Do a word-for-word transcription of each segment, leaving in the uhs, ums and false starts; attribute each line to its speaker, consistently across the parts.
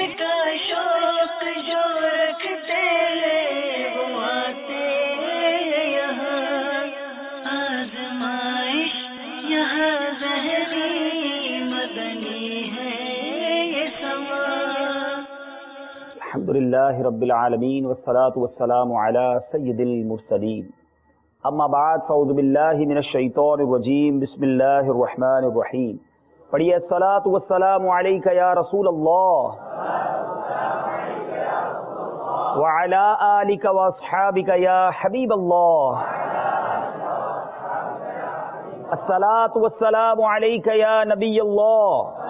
Speaker 1: का शौक जो रखते हैं वो आते यहाँ, आजमाइश यहाँ ज़हनी मदनी है ये समा।
Speaker 2: अल्हम्दुलिल्लाहि रब्बिल आलमीन वस्सलातु वस्सलामु अला सय्यिदिल मुरसलीन, अम्मा बाद फ़अऊज़ु बिल्लाहि मिनश शैतानिर रजीम, बिस्मिल्लाहिर रहमानिर रहीम। पढ़िए अस्सलातु वस्सलामु अलैका या रसूल अल्लाह व अला आलिका व अस्हाबिका या हबीब अल्लाह। अस्सलातु वस्सलामु अलैका या नबी अल्लाह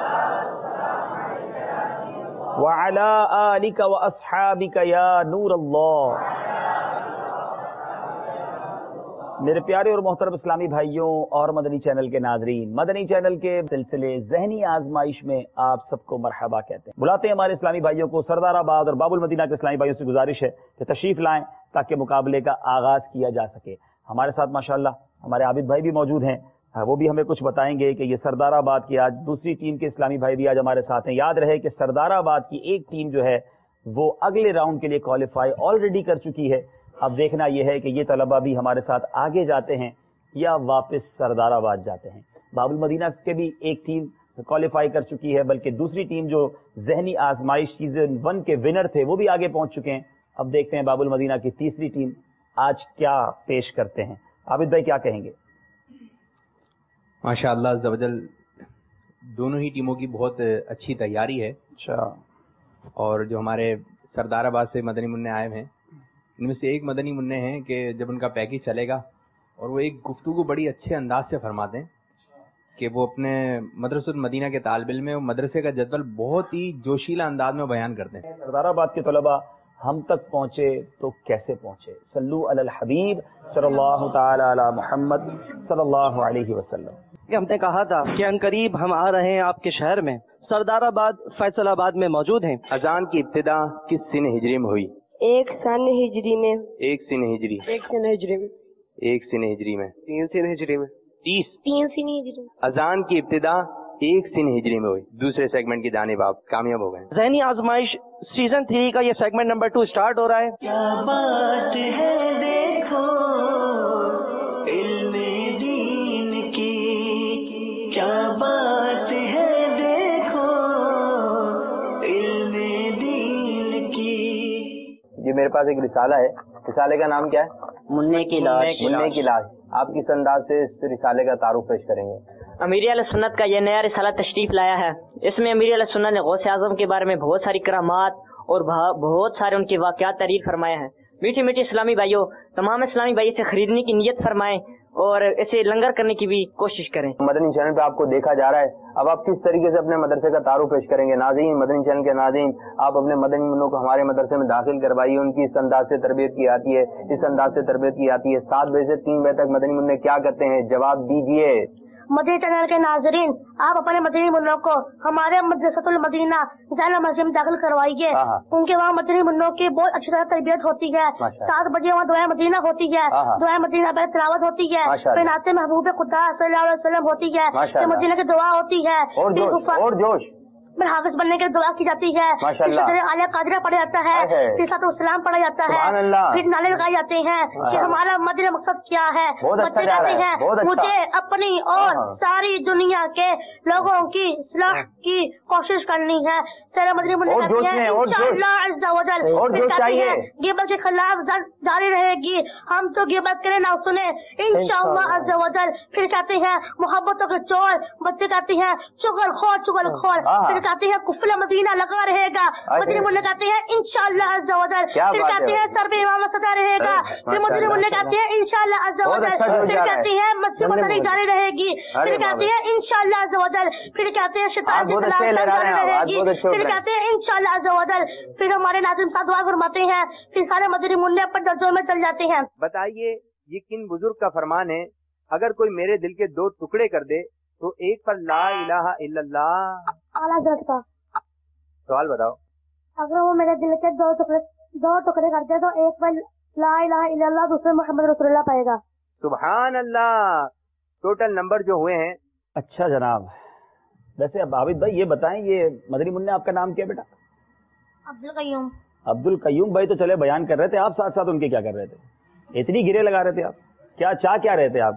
Speaker 2: व अला आलिका व अस्हाबिका या नूर अल्लाह। मेरे प्यारे और मोहतरम इस्लामी भाइयों और मदनी चैनल के नाजरीन, मदनी चैनल के सिलसिले ज़हनी आजमाइश में आप सबको मरहबा कहते हैं। बुलाते हैं हमारे इस्लामी भाइयों को। सरदाराबाद और बाबुल मदीना के इस्लामी भाइयों से गुजारिश है कि तशरीफ लाएं ताकि मुकाबले का आगाज किया जा सके। हमारे साथ माशाअल्लाह हमारे आबिद भाई भी मौजूद हैं, वो भी हमें कुछ बताएंगे कि ये सरदाराबाद की आज दूसरी टीम के इस्लामी भाई भी आज हमारे साथ हैं। याद रहे कि सरदाराबाद की एक टीम जो है वो अगले राउंड के लिए क्वालिफाई ऑलरेडी कर चुकी है। अब देखना यह है कि ये तलबा भी हमारे साथ आगे जाते हैं या वापस सरदाराबाद जाते हैं। बाबुल मदीना के भी एक टीम क्वालिफाई कर चुकी है, बल्कि दूसरी टीम जो ज़हनी आजमाइश सीजन वन के विनर थे वो भी आगे पहुंच चुके हैं। अब देखते हैं बाबुल मदीना की तीसरी टीम आज क्या पेश करते हैं। आबिद भाई क्या कहेंगे?
Speaker 3: माशाअल्लाह अज़्ज़वजल दोनों ही टीमों की बहुत अच्छी तैयारी है।
Speaker 2: अच्छा,
Speaker 3: और जो हमारे सरदाराबाद से मदनी मुन्ने आए हैं, इनमें से एक मदनी मुन्ने हैं कि जब उनका पैकेज चलेगा और वो एक गुफ्तगू बड़ी अच्छे अंदाज से फरमाते हैं कि वो अपने मदरसुल मदीना के तालिब इल्म में वो मदरसे का जदवल बहुत ही जोशीला अंदाज में बयान करते हैं।
Speaker 2: सरदाराबाद के तलबा हम तक पहुंचे तो कैसे पहुंचे? सल्लु अलल हबीब सल्लल्लाहु तआला अला मुहम्मद सल्लल्लाहु अलैहि वसल्लम।
Speaker 4: हमने कहा था कि अनकरीब हम आ रहे हैं आपके शहर में। सरदाराबाद फैसलाबाद में मौजूद हैं।
Speaker 3: अजान की इब्तिदा किस सन हिजरी में हुई?
Speaker 5: एक सन हिजरी में।
Speaker 3: एक सन हिजरी।
Speaker 5: एक सन हिजरी में।
Speaker 3: एक सन हिजरी में।
Speaker 4: तीन सन हिजरी में।
Speaker 3: तीस।
Speaker 5: तीन सन हिजरी।
Speaker 3: अजान की इब्तिदा एक सन हिजरी में हुई। दूसरे सेगमेंट की जानिब आप कामयाब हो गए।
Speaker 4: ज़हनी आजमाइश सीजन थ्री का ये सेगमेंट नंबर टू स्टार्ट हो रहा है।
Speaker 1: क्या बात है देखो इल्मे दीन की, क्या बात है देखो इल्मे दीन की।
Speaker 3: जी मेरे पास एक रिसाला है। रिसाले का नाम क्या है?
Speaker 4: मुन्ने की लाश।
Speaker 3: मुन्ने की लाश। आप किस अंदाज से इस रिसाले का तारुफ पेश करेंगे?
Speaker 6: अमीर अहले सुन्नत का यह नया रिसाला तशरीफ लाया है। इसमें अमीर अहले सुन्नत ने गौसे आजम के बारे में बहुत सारी करामात और बहुत सारे उनके वाकयात तारीफ फरमाए हैं। मीठी मीठी इस्लामी भाइयों, तमाम इस्लामी भाई इसे खरीदने की नीयत फरमाएं और इसे लंगर करने की भी कोशिश करें।
Speaker 3: मदनी चैनल पे आपको देखा जा रहा है, अब आप किस तरीके से अपने मदरसे का तारुफ पेश करेंगे? नाज़रीन, मदनी चैनल के नाज़रीन, आप अपने मदनी मुन्नों को हमारे मदरसे में दाखिल करवाइए। उनकी इस अंदाज से तरबियत की जाती है, इस अंदाज से तरबियत की जाती है। सात बजे से तीन बजे तक मदनी मुन्ने क्या करते हैं, जवाब दीजिए।
Speaker 5: मदनी चैनल के नाजरीन, आप अपने मदनी मुन्नों को हमारे मदरसतुल मदीना जाना मस्जिद में दाखिल करवाइए। उनके वहाँ मदनी मुन्नों की बहुत अच्छी तरह तरबियत होती है। सात बजे वहाँ दुआ मदीना होती है, दुआ मदीना पर तिलावत होती है, फिर नाते महबूब खुदा सल्लल्लाहु अलैहि वसल्लम होती है, फिर मदीना की दुआ होती है,
Speaker 3: और जोश
Speaker 5: फिर हाफिज बनने के लिए दुआ की जाती है, फिर आलिया कादरिया पढ़ा जाता है, फिर सलाम पढ़ा जाता है, फिर नाले लगाए जाते हैं कि हमारा मदनी मकसद क्या है। बच्चे कहते हैं मुझे अपनी और सारी दुनिया के लोगों की इस्लाह की कोशिश करनी है। सारा मदनी मुन्ने कहते हैं इंशाअल्लाह अज़्ज़ा वजल, फिर कहते हैं गिबत के खिलाफ जारी रहेगी, हम तो गिबत करें ना सुने इंशाअल्लाह अज़्ज़ा वजल। फिर कहते हैं मोहब्बतों के चोर, बच्चे कहते हैं चुगल खोर चुगल खोर, फिर कहते हैं कुफला मदीना लगा रहेगा, मदनी मुन्ने कहते हैं इंशाअल्लाह अज़्ज़ा वजल। फिर कहते हैं सर पे इमामत सदा रहेगा, फिर मदनी मुन्ने कहते हैं इंशाअल्लाह अज़्ज़ा वजल। फिर कहते हैं मस्जिद मदनी जारी रहेगी, फिर कहते हैं इंशाअल्लाह अज़्ज़ा वजल। फिर कहते हैं शैतान के खिलाफ जारी रहेगी, फिर कहते हैं इंशाअल्लाह अज़्ज़ा वजल। फिर हमारे नाज़िम साहब दुआ फरमाते हैं, फिर सारे मदनी मुन्ने अपन दर्जों में चल जाते हैं।
Speaker 3: बताइए ये किन बुजुर्ग का फरमान है, अगर कोई मेरे दिल के दो टुकड़े कर दे तो एक पर ला इलाहा इल्लल्लाह।
Speaker 5: आला हज़रत का
Speaker 3: सवाल बताओ।
Speaker 5: अगर वो मेरे दिल के दो टुकड़े दो टुकड़े कर दे तो एक पर ला इलाहा इल्लल्लाह, दूसरे मोहम्मद रसूलुल्लाह पाएगा।
Speaker 3: सुभान अल्लाह। टोटल नंबर जो हुए हैं।
Speaker 2: अच्छा जनाब, वैसे अब आबिद भाई ये बताएं, ये मदनी मुन्ने आपका नाम क्या बेटा?
Speaker 5: عبد القیوم.
Speaker 2: عبد القیوم بھائی تو چلے بیان کر رہے تھے، آپ ساتھ ساتھ ان کے کیا کر رہے تھے؟ اتنی گرے لگا رہے تھے آپ، کیا چاہ کیا رہے تھے آپ؟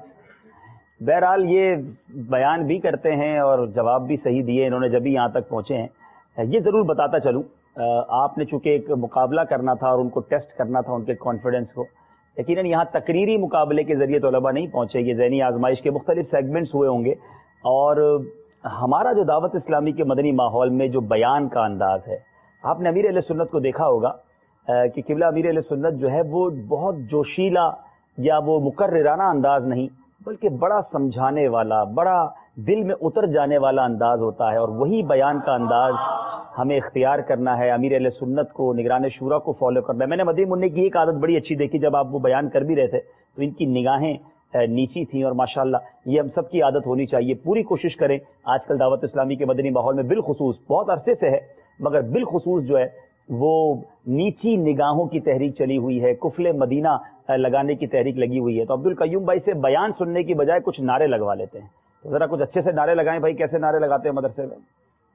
Speaker 2: بہرحال یہ بیان بھی کرتے ہیں اور جواب بھی صحیح دیے انہوں نے جب بھی یہاں تک پہنچے ہیں. یہ ضرور بتاتا چلوں، آپ نے چونکہ ایک مقابلہ کرنا تھا اور ان کو ٹیسٹ کرنا تھا ان کے کانفیڈنس کو، یقیناً یہاں تقریری مقابلے کے ذریعے طلباء نہیں پہنچے، یہ ذہنی آزمائش کے مختلف سیگمنٹس ہوئے ہوں گے. اور ہمارا جو دعوت اسلامی کے مدنی ماحول میں جو بیان کا انداز ہے، آپ نے امیر اہل سنت کو دیکھا ہوگا کہ قبلہ امیر اہل سنت جو ہے وہ بہت جوشیلا یا وہ مقررانہ انداز نہیں، بلکہ بڑا سمجھانے والا، بڑا دل میں اتر جانے والا انداز ہوتا ہے، اور وہی بیان کا انداز ہمیں اختیار کرنا ہے. امیر اہل سنت کو، نگران شورا کو فالو کرنا ہے. میں نے مدنی منع کی ایک عادت بڑی اچھی دیکھی، جب آپ وہ بیان کر بھی رہے تھے تو ان کی نگاہیں نیچی تھیں، اور ماشاءاللہ یہ ہم سب کی عادت ہونی چاہیے. پوری کوشش کریں آج کل دعوت اسلامی کے مدنی ماحول میں بالخصوص، بہت عرصے سے ہے مگر بالخصوص جو ہے وہ نیچی نگاہوں کی تحریک چلی ہوئی ہے، کفل مدینہ لگانے کی تحریک لگی ہوئی ہے. تو عبد القیوم بھائی سے بیان سننے کی بجائے کچھ نعرے لگوا لیتے ہیں، تو ذرا کچھ اچھے سے نعرے لگائیں بھائی. کیسے نعرے لگاتے ہیں مدرسے میں؟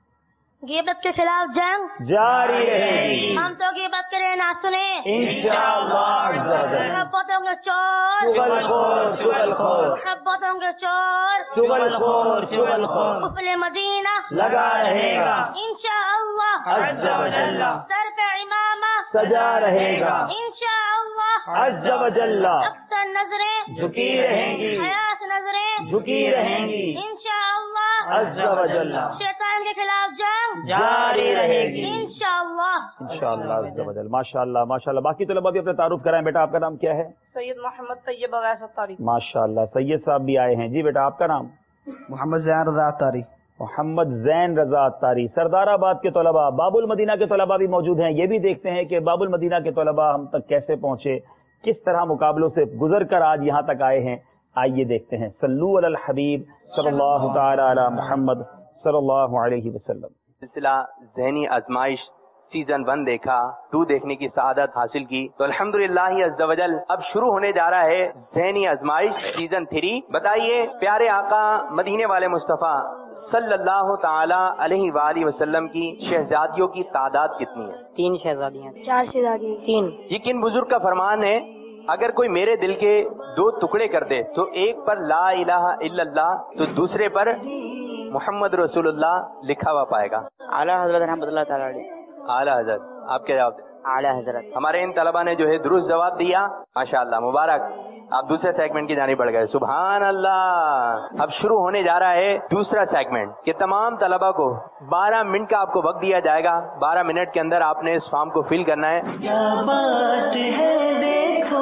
Speaker 5: غیبت کے خلاف جنگ
Speaker 2: جاری رہے گی،
Speaker 5: ہم تو غیبت کریں نہ سنیں
Speaker 2: انشاءاللہ.
Speaker 5: محبت ہوں گے چور
Speaker 2: چغل خور چغل خور،
Speaker 5: محبت ہوں گے چور
Speaker 2: چغل خور چغل خور،
Speaker 5: کفل مدینہ
Speaker 2: لگا رہے گا
Speaker 5: انشاءاللہ
Speaker 2: عز و جل،
Speaker 5: سر پہ امامہ
Speaker 2: سجا رہے گا
Speaker 5: انشاءاللہ
Speaker 2: عز و جل.
Speaker 5: اکثر نظریں
Speaker 2: جھکی رہیں گی،
Speaker 5: حیات نظریں
Speaker 2: جھکی رہیں گی
Speaker 5: انشاءاللہ
Speaker 2: عز و جل.
Speaker 5: شیطان کے خلاف جنگ
Speaker 2: جاری رہے گی
Speaker 5: انشاءاللہ
Speaker 2: انشاءاللہ عز و جل. ماشاءاللہ ماشاءاللہ. باقی طلباء بھی اپنا تعارف کرائیں. بیٹا آپ کا نام کیا ہے؟
Speaker 7: سید محمد طیب اویس اتاری.
Speaker 2: ماشاءاللہ سید صاحب بھی آئے ہیں. جی بیٹا آپ کا نام؟
Speaker 8: محمد زین رضا اتاری.
Speaker 2: محمد زین رضا اتاری. سردار آباد کے طلباء، باب المدینہ کے طلباء بھی موجود ہیں. یہ بھی دیکھتے ہیں کہ باب المدینہ کے طلباء ہم تک کیسے پہنچے، کس طرح مقابلوں سے گزر کر آج یہاں تک آئے ہیں. آئیے دیکھتے ہیں. صلو علی الحبیب صلی اللہ تعالی علی محمد صلی اللہ علیہ وسلم.
Speaker 3: سلسلہ ذہنی آزمائش سیزن ون دیکھا، ٹو دیکھنے کی سعادت حاصل کی، تو الحمدللہ عز و جل اب شروع ہونے جا رہا ہے ذہنی آزمائش سیزن تھری. بتائیے پیارے آقا مدینے والے مصطفیٰ صلی اللہ تعالی علیہ وآلہ وسلم کی شہزادیوں کی تعداد کتنی ہے؟
Speaker 6: تین شہزادیاں.
Speaker 5: چار شہزادی تین.
Speaker 3: یہ کن بزرگ کا فرمان ہے؟ اگر کوئی میرے دل کے دو ٹکڑے کر دے تو ایک پر لا الہ الا اللہ تو دوسرے پر محمد رسول اللہ لکھا ہوا پائے گا.
Speaker 6: اعلیٰ حضرت رحمۃ اللہ تعالیٰ علیہ.
Speaker 3: اعلیٰ حضرت آپ کیا جواب دیں؟
Speaker 6: اعلیٰ حضرت.
Speaker 3: ہمارے ان طلباء نے جو ہے درست جواب دیا، ماشاءاللہ مبارک. آپ دوسرے سیگمنٹ کی جانب بڑھ گئے. سبحان اللہ. اب شروع ہونے جا رہا ہے دوسرا سیگمنٹ کہ تمام طلباء کو بارہ منٹ کا آپ کو وقت دیا جائے گا. بارہ منٹ کے اندر آپ نے اس فارم کو فل کرنا ہے.
Speaker 1: کیا بات ہے دیکھو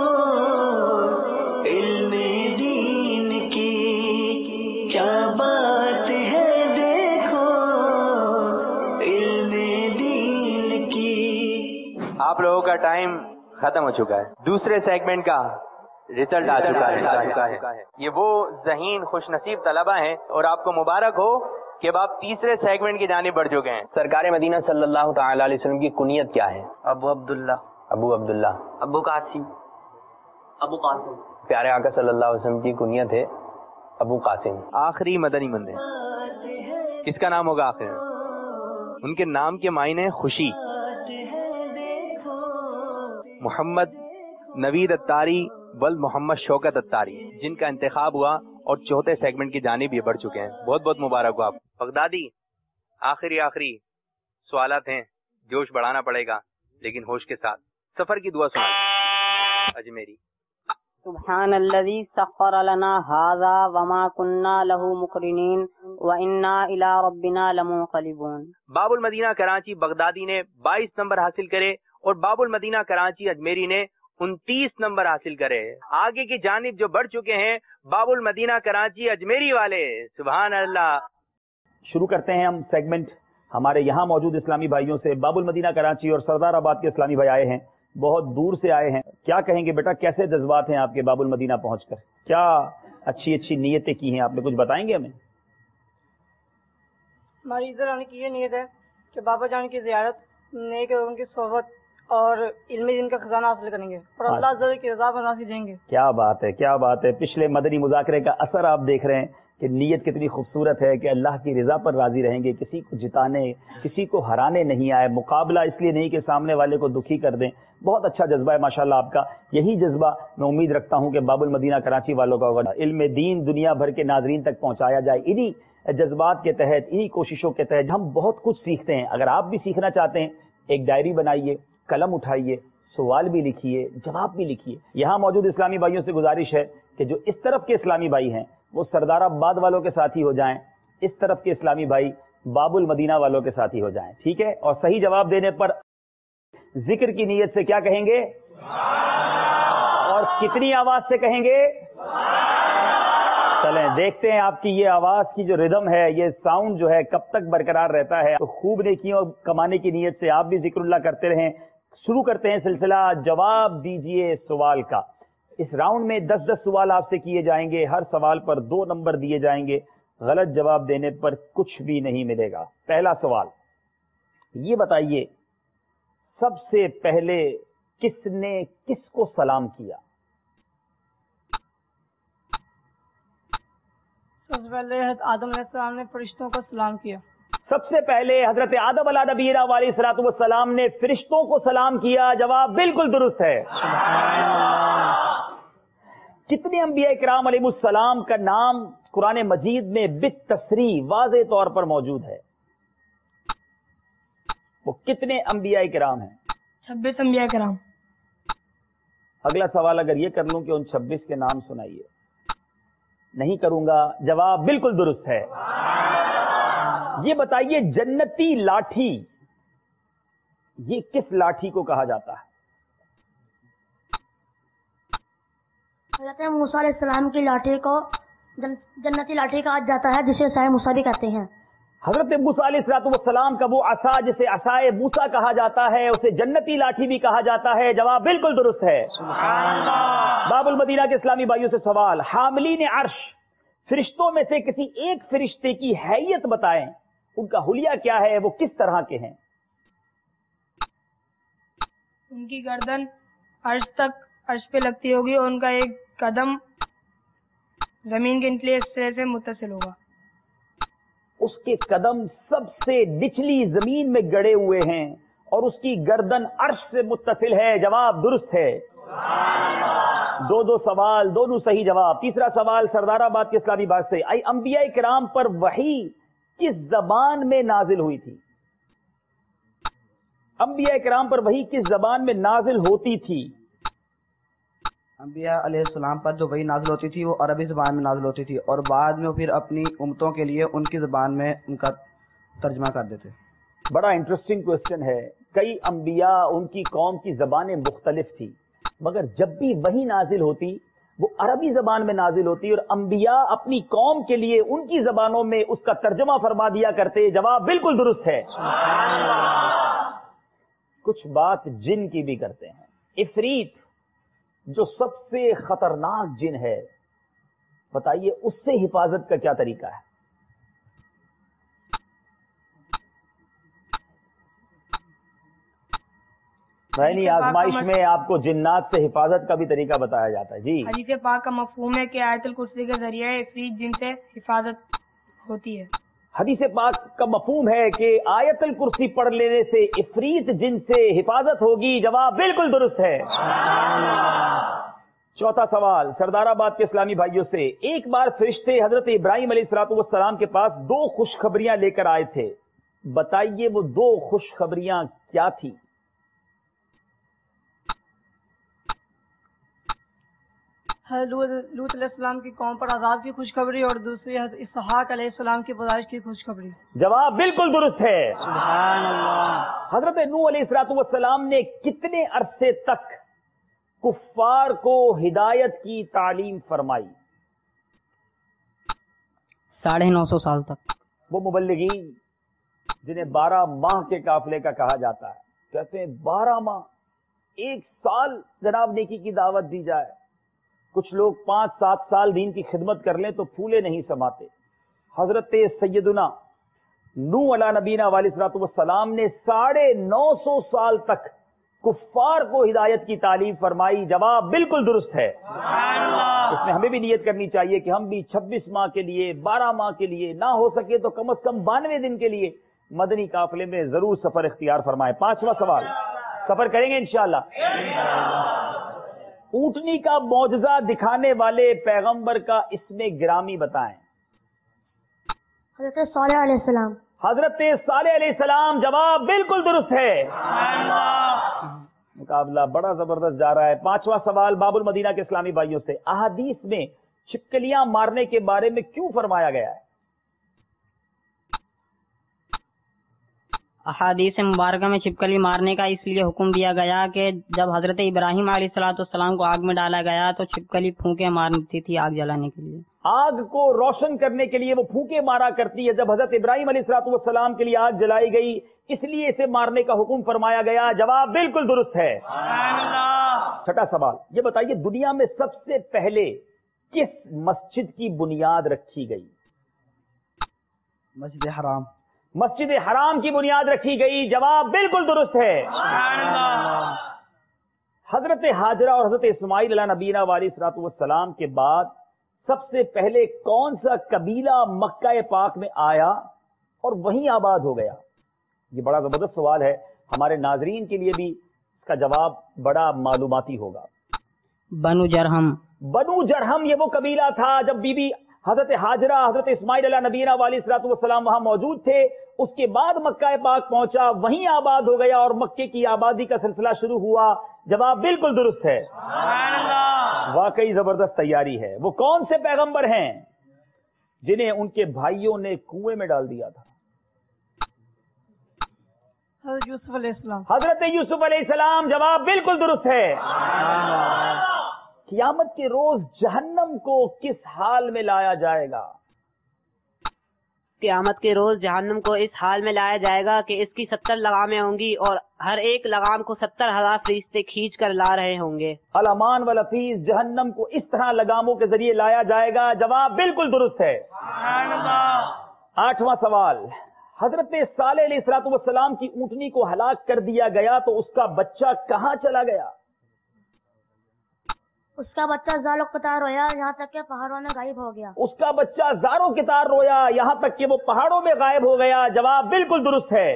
Speaker 1: علم دین کی، کیا بات ہے دیکھو علم دین کی.
Speaker 3: آپ لوگوں کا ٹائم ختم ہو چکا ہے. دوسرے سیگمنٹ کا ریزلٹ آ چکا ہے. یہ وہ ذہین خوش نصیب طلباء ہیں اور آپ کو مبارک ہو کہ اب آپ تیسرے سیگمنٹ کی جانب بڑھ چکے ہیں. سرکار مدینہ صلی اللہ تعالی علیہ وسلم کی کنیت کیا ہے؟
Speaker 8: ابو عبداللہ.
Speaker 3: ابو عبداللہ.
Speaker 6: ابو قاسم. ابو قاسم.
Speaker 3: پیارے آقا صلی اللہ علیہ وسلم کی کنیت ہے ابو قاسم. آخری مدنی منع کس کا نام ہوگا آخر؟ ان کے نام کے معنی خوشی. محمد نوید اتاری بل محمد شوکت اتاری، جن کا انتخاب ہوا اور چوتھے سیگمنٹ کی جانب یہ بڑھ چکے ہیں. بہت بہت مبارک ہو آپ. بغدادی آخری آخری سوالات ہیں، جوش بڑھانا پڑے گا لیکن ہوش کے ساتھ. سفر کی دعا سنا اجمیری.
Speaker 9: سبحان الذي سخر لنا هذا وما كنا له مقرنين وإنا إلى ربنا لمنقلبون.
Speaker 3: باب المدینہ کراچی بغدادی نے بائیس نمبر حاصل کرے اور باب المدینہ کراچی اجمیری نے انتیس نمبر حاصل کرے. آگے کی جانب جو بڑھ چکے ہیں باب المدینہ کراچی اجمیری والے. سبحان اللہ.
Speaker 2: شروع کرتے ہیں ہم سیگمنٹ ہمارے یہاں موجود اسلامی بھائیوں سے. باب المدینہ کراچی اور سردار آباد کے اسلامی بھائی آئے ہیں، بہت دور سے آئے ہیں. کیا کہیں گے بیٹا، کیسے جذبات ہیں آپ کے باب المدینہ پہنچ کر؟ کیا اچھی اچھی نیتیں کی ہیں آپ نے، کچھ بتائیں گے ہمیں؟
Speaker 7: ہماری ادھر آنے کی یہ نیت ہے کہ بابا جان کی زیارت، نیک ان کی صحبت اور علم دین کا خزانہ حاصل کریں گے اور اللہ عز و جل کی رضا پر ناصر دیں گے.
Speaker 2: کیا بات ہے، کیا بات ہے. پچھلے مدنی مذاکرے کا اثر آپ دیکھ رہے ہیں کہ نیت کتنی خوبصورت ہے کہ اللہ کی رضا پر راضی رہیں گے، کسی کو جتانے کسی کو ہرانے نہیں آئے، مقابلہ اس لیے نہیں کہ سامنے والے کو دکھی کر دیں. بہت اچھا جذبہ ہے ماشاءاللہ آپ کا. یہی جذبہ میں امید رکھتا ہوں کہ باب المدینہ کراچی والوں کا ہوگا. علم دین دنیا بھر کے ناظرین تک پہنچایا جائے. انہی جذبات کے تحت، انہی کوششوں کے تحت ہم بہت کچھ سیکھتے ہیں. اگر آپ بھی سیکھنا چاہتے ہیں، ایک ڈائری بنائیے، قلم اٹھائیے، سوال بھی لکھیے، جواب بھی لکھیے. یہاں موجود اسلامی بھائیوں سے گزارش ہے کہ جو اس طرف کے اسلامی بھائی ہیں وہ سردار آباد والوں کے ساتھی ہو جائیں، اس طرف کے اسلامی بھائی باب المدینہ والوں کے ساتھی ہو جائیں. ٹھیک ہے؟ اور صحیح جواب دینے پر ذکر کی نیت سے کیا کہیں گے؟ اور کتنی آواز سے کہیں گے؟ چلیں دیکھتے ہیں آپ کی یہ آواز کی جو ردم ہے، یہ ساؤنڈ جو ہے کب تک برقرار رہتا ہے. تو خوب نیکیوں کمانے کی نیت سے آپ بھی ذکر اللہ کرتے رہیں. شروع کرتے ہیں سلسلہ جواب دیجئے سوال کا. اس راؤنڈ میں دس دس سوال آپ سے کیے جائیں گے. ہر سوال پر دو نمبر دیے جائیں گے. غلط جواب دینے پر کچھ بھی نہیں ملے گا. پہلا سوال یہ بتائیے، سب سے پہلے کس نے کس کو سلام کیا؟
Speaker 7: سب سے پہلے آدم علیہ السلام نے فرشتوں کو سلام کیا.
Speaker 2: سب سے پہلے حضرت آدم علیہ نبینا علیہ الصلوۃ والسلام نے فرشتوں کو سلام کیا. جواب بالکل درست ہے. کتنے انبیاء کرام علیہ السلام کا نام قرآن مجید میں بالتصریح واضح طور پر موجود ہے؟ وہ کتنے انبیاء کرام ہیں؟
Speaker 7: چھبیس انبیاء کرام.
Speaker 2: اگلا سوال اگر یہ کر لوں کہ ان چھبیس کے نام سنائیے. نہیں کروں گا. جواب بالکل درست ہے. یہ بتائیے جنتی لاٹھی یہ کس لاٹھی کو کہا جاتا ہے؟
Speaker 5: حضرت موسیٰ علیہ السلام کی لاٹھی کو جنتی لاٹھی کہا جاتا ہے، جسے عصائے موسیٰ بھی کہتے ہیں.
Speaker 2: حضرت موسیٰ علیہ السلام کا وہ عصا جسے عصائے موسیٰ کہا جاتا ہے، اسے جنتی لاٹھی بھی کہا جاتا ہے. جواب بالکل درست ہے. باب المدینہ کے اسلامی بھائیوں سے سوال، حاملین عرش فرشتوں میں سے کسی ایک فرشتے کی حیت بتائیں. ان کا حلیہ کیا ہے، وہ کس طرح کے ہیں؟
Speaker 7: ان کی گردن عرش تک عرش پہ لگتی ہوگی اور ان کا ایک قدم زمین کے نچلے حصے سے متصل ہوگا.
Speaker 2: اس کے قدم سب سے نچلی زمین میں گڑے ہوئے ہیں اور اس کی گردن عرش سے متصل ہے. جواب درست ہے. دو دو سوال، دونوں صحیح جواب. تیسرا سوال سردار آباد کے اسلامی بھائی سے، اے انبیاء کرام پر وحی کس زبان میں نازل ہوئی تھی؟ انبیاء کرام پر وحی کس زبان میں نازل ہوتی تھی؟
Speaker 8: انبیاء علیہ السلام پر جو وحی نازل ہوتی تھی وہ عربی زبان میں نازل ہوتی تھی، اور بعد میں پھر اپنی امتوں کے لیے ان کی زبان میں ان کا ترجمہ کر دیتے.
Speaker 2: بڑا انٹرسٹنگ کوشچن ہے. کئی انبیاء ان کی قوم کی زبانیں مختلف تھی، مگر جب بھی وحی نازل ہوتی وہ عربی زبان میں نازل ہوتی اور انبیاء اپنی قوم کے لیے ان کی زبانوں میں اس کا ترجمہ فرما دیا کرتے. جواب بالکل درست ہے. کچھ بات جن کی بھی کرتے ہیں. عفریت جو سب سے خطرناک جن ہے، بتائیے اس سے حفاظت کا کیا طریقہ ہے؟ ذہنی آزمائش میں آپ کو جنات سے حفاظت کا بھی طریقہ بتایا جاتا ہے. جی،
Speaker 7: حدیث پاک کا مفہوم ہے کہ آیت الکرسی کے ذریعے عفریت جن سے حفاظت ہوتی ہے. حدیث
Speaker 2: پاک کا مفہوم ہے کہ آیت الکرسی پڑھ لینے سے عفریت جن سے حفاظت ہوگی. جواب بالکل درست ہے. چوتھا سوال سردار آباد کے اسلامی بھائیوں سے، ایک بار فرشتے حضرت ابراہیم علیہ الصلوۃ والسلام کے پاس دو خوشخبریاں لے کر آئے تھے. بتائیے وہ دو خوشخبریاں کیا تھی؟
Speaker 7: حضرت لوط علیہ السلام کی قوم پر عذاب کی خوشخبری اور دوسری حضرت اسحاق علیہ السلام کی پیدائش کی خوشخبری.
Speaker 2: جواب بالکل درست ہے. سبحان اللہ. حضرت نوح علیہ الصلوۃ والسلام نے کتنے عرصے تک کفار کو ہدایت کی تعلیم فرمائی؟
Speaker 9: ساڑھے نو سو سال تک.
Speaker 2: وہ مبلغین جنہیں بارہ ماہ کے قافلے کا کہا جاتا ہے، کہتے ہیں بارہ ماہ، ایک سال جناب نیکی کی دعوت دی جائے. کچھ لوگ پانچ سات سال دین کی خدمت کر لیں تو پھولے نہیں سماتے. حضرت سیدنا نوح علیہ نبینا علیہ الصلوۃ والسلام نے ساڑھے نو سو سال تک کفار کو ہدایت کی تعلیم فرمائی. جواب بالکل درست ہے. سبحان اللہ. اس میں ہمیں بھی نیت کرنی چاہیے کہ ہم بھی چھبیس ماہ کے لیے، بارہ ماہ کے لیے، نہ ہو سکے تو کم از کم بانوے دن کے لیے مدنی قافلے میں ضرور سفر اختیار فرمائے. پانچواں سوال، سفر کریں گے انشاءاللہ. اونٹنی کا معجزہ دکھانے والے پیغمبر کا اسم گرامی بتائیں.
Speaker 5: حضرت صالح علیہ السلام.
Speaker 2: حضرت صالح علیہ السلام. جواب بالکل درست ہے. مقابلہ بڑا زبردست جا رہا ہے. پانچواں سوال باب المدینہ کے اسلامی بھائیوں سے. احادیث میں چھپکلیاں مارنے کے بارے میں کیوں فرمایا گیا ہے؟
Speaker 9: احادیث مبارکہ میں چھپکلی مارنے کا اس لیے حکم دیا گیا کہ جب حضرت ابراہیم علیہ الصلوۃ والسلام کو آگ میں ڈالا گیا تو چھپکلی پھونکے مارتی تھی آگ جلانے کے لیے.
Speaker 2: آگ کو روشن کرنے کے لیے وہ پھونکے مارا کرتی ہے. جب حضرت ابراہیم علیہ الصلوۃ والسلام کے لیے آگ جلائی گئی اس لیے اسے مارنے کا حکم فرمایا گیا. جواب بالکل درست ہے. چھٹا سوال یہ بتائیے دنیا میں سب سے پہلے کس مسجد کی بنیاد رکھی گئی؟
Speaker 8: مسجد حرام.
Speaker 2: مسجد حرام کی بنیاد رکھی گئی. جواب بالکل درست ہے. حضرت ہاجرہ اور حضرت اسماعیل علیہ نبینا علیہ الصلوۃ والسلام کے بعد سب سے پہلے کون سا قبیلہ مکہ پاک میں آیا اور وہیں آباد ہو گیا؟ یہ بڑا زبردست سوال ہے. ہمارے ناظرین کے لیے بھی اس کا جواب بڑا معلوماتی ہوگا.
Speaker 9: بنو جرہم.
Speaker 2: بنو جرہم یہ وہ قبیلہ تھا جب بی بی حضرت ہاجرہ حضرت اسماعیل علیہ نبینا علیہ الصلوۃ والسلام وہاں موجود تھے. اس کے بعد مکہ پاک پہنچا وہیں آباد ہو گیا اور مکے کی آبادی کا سلسلہ شروع ہوا. جواب بالکل درست ہے. واقعی زبردست تیاری ہے. وہ کون سے پیغمبر ہیں جنہیں ان کے بھائیوں نے کنویں میں ڈال دیا تھا؟
Speaker 7: حضرت یوسف علیہ السلام.
Speaker 2: حضرت یوسف علیہ السلام. جواب بالکل درست ہے. قیامت کے روز جہنم کو کس حال میں لایا جائے گا؟
Speaker 9: قیامت کے روز جہنم کو اس حال میں لایا جائے گا کہ اس کی ستر لگامیں ہوں گی اور ہر ایک لگام کو ستر ہزار فرشتے کھینچ کر لا رہے ہوں گے. الامان والافیز. جہنم کو اس طرح لگاموں کے ذریعے لایا جائے گا. جواب بالکل درست ہے. آٹھواں سوال حضرت صالح علیہ الصلوۃ والسلام کی اونٹنی کو ہلاک کر دیا گیا تو اس کا بچہ کہاں چلا گیا؟
Speaker 5: اس کا بچہ زالو قطار رویا یہاں تک کہ پہاڑوں میں غائب ہو گیا.
Speaker 2: اس کا بچہ زاروں قطار رویا یہاں تک کہ وہ پہاڑوں میں غائب ہو گیا. جواب بالکل درست ہے.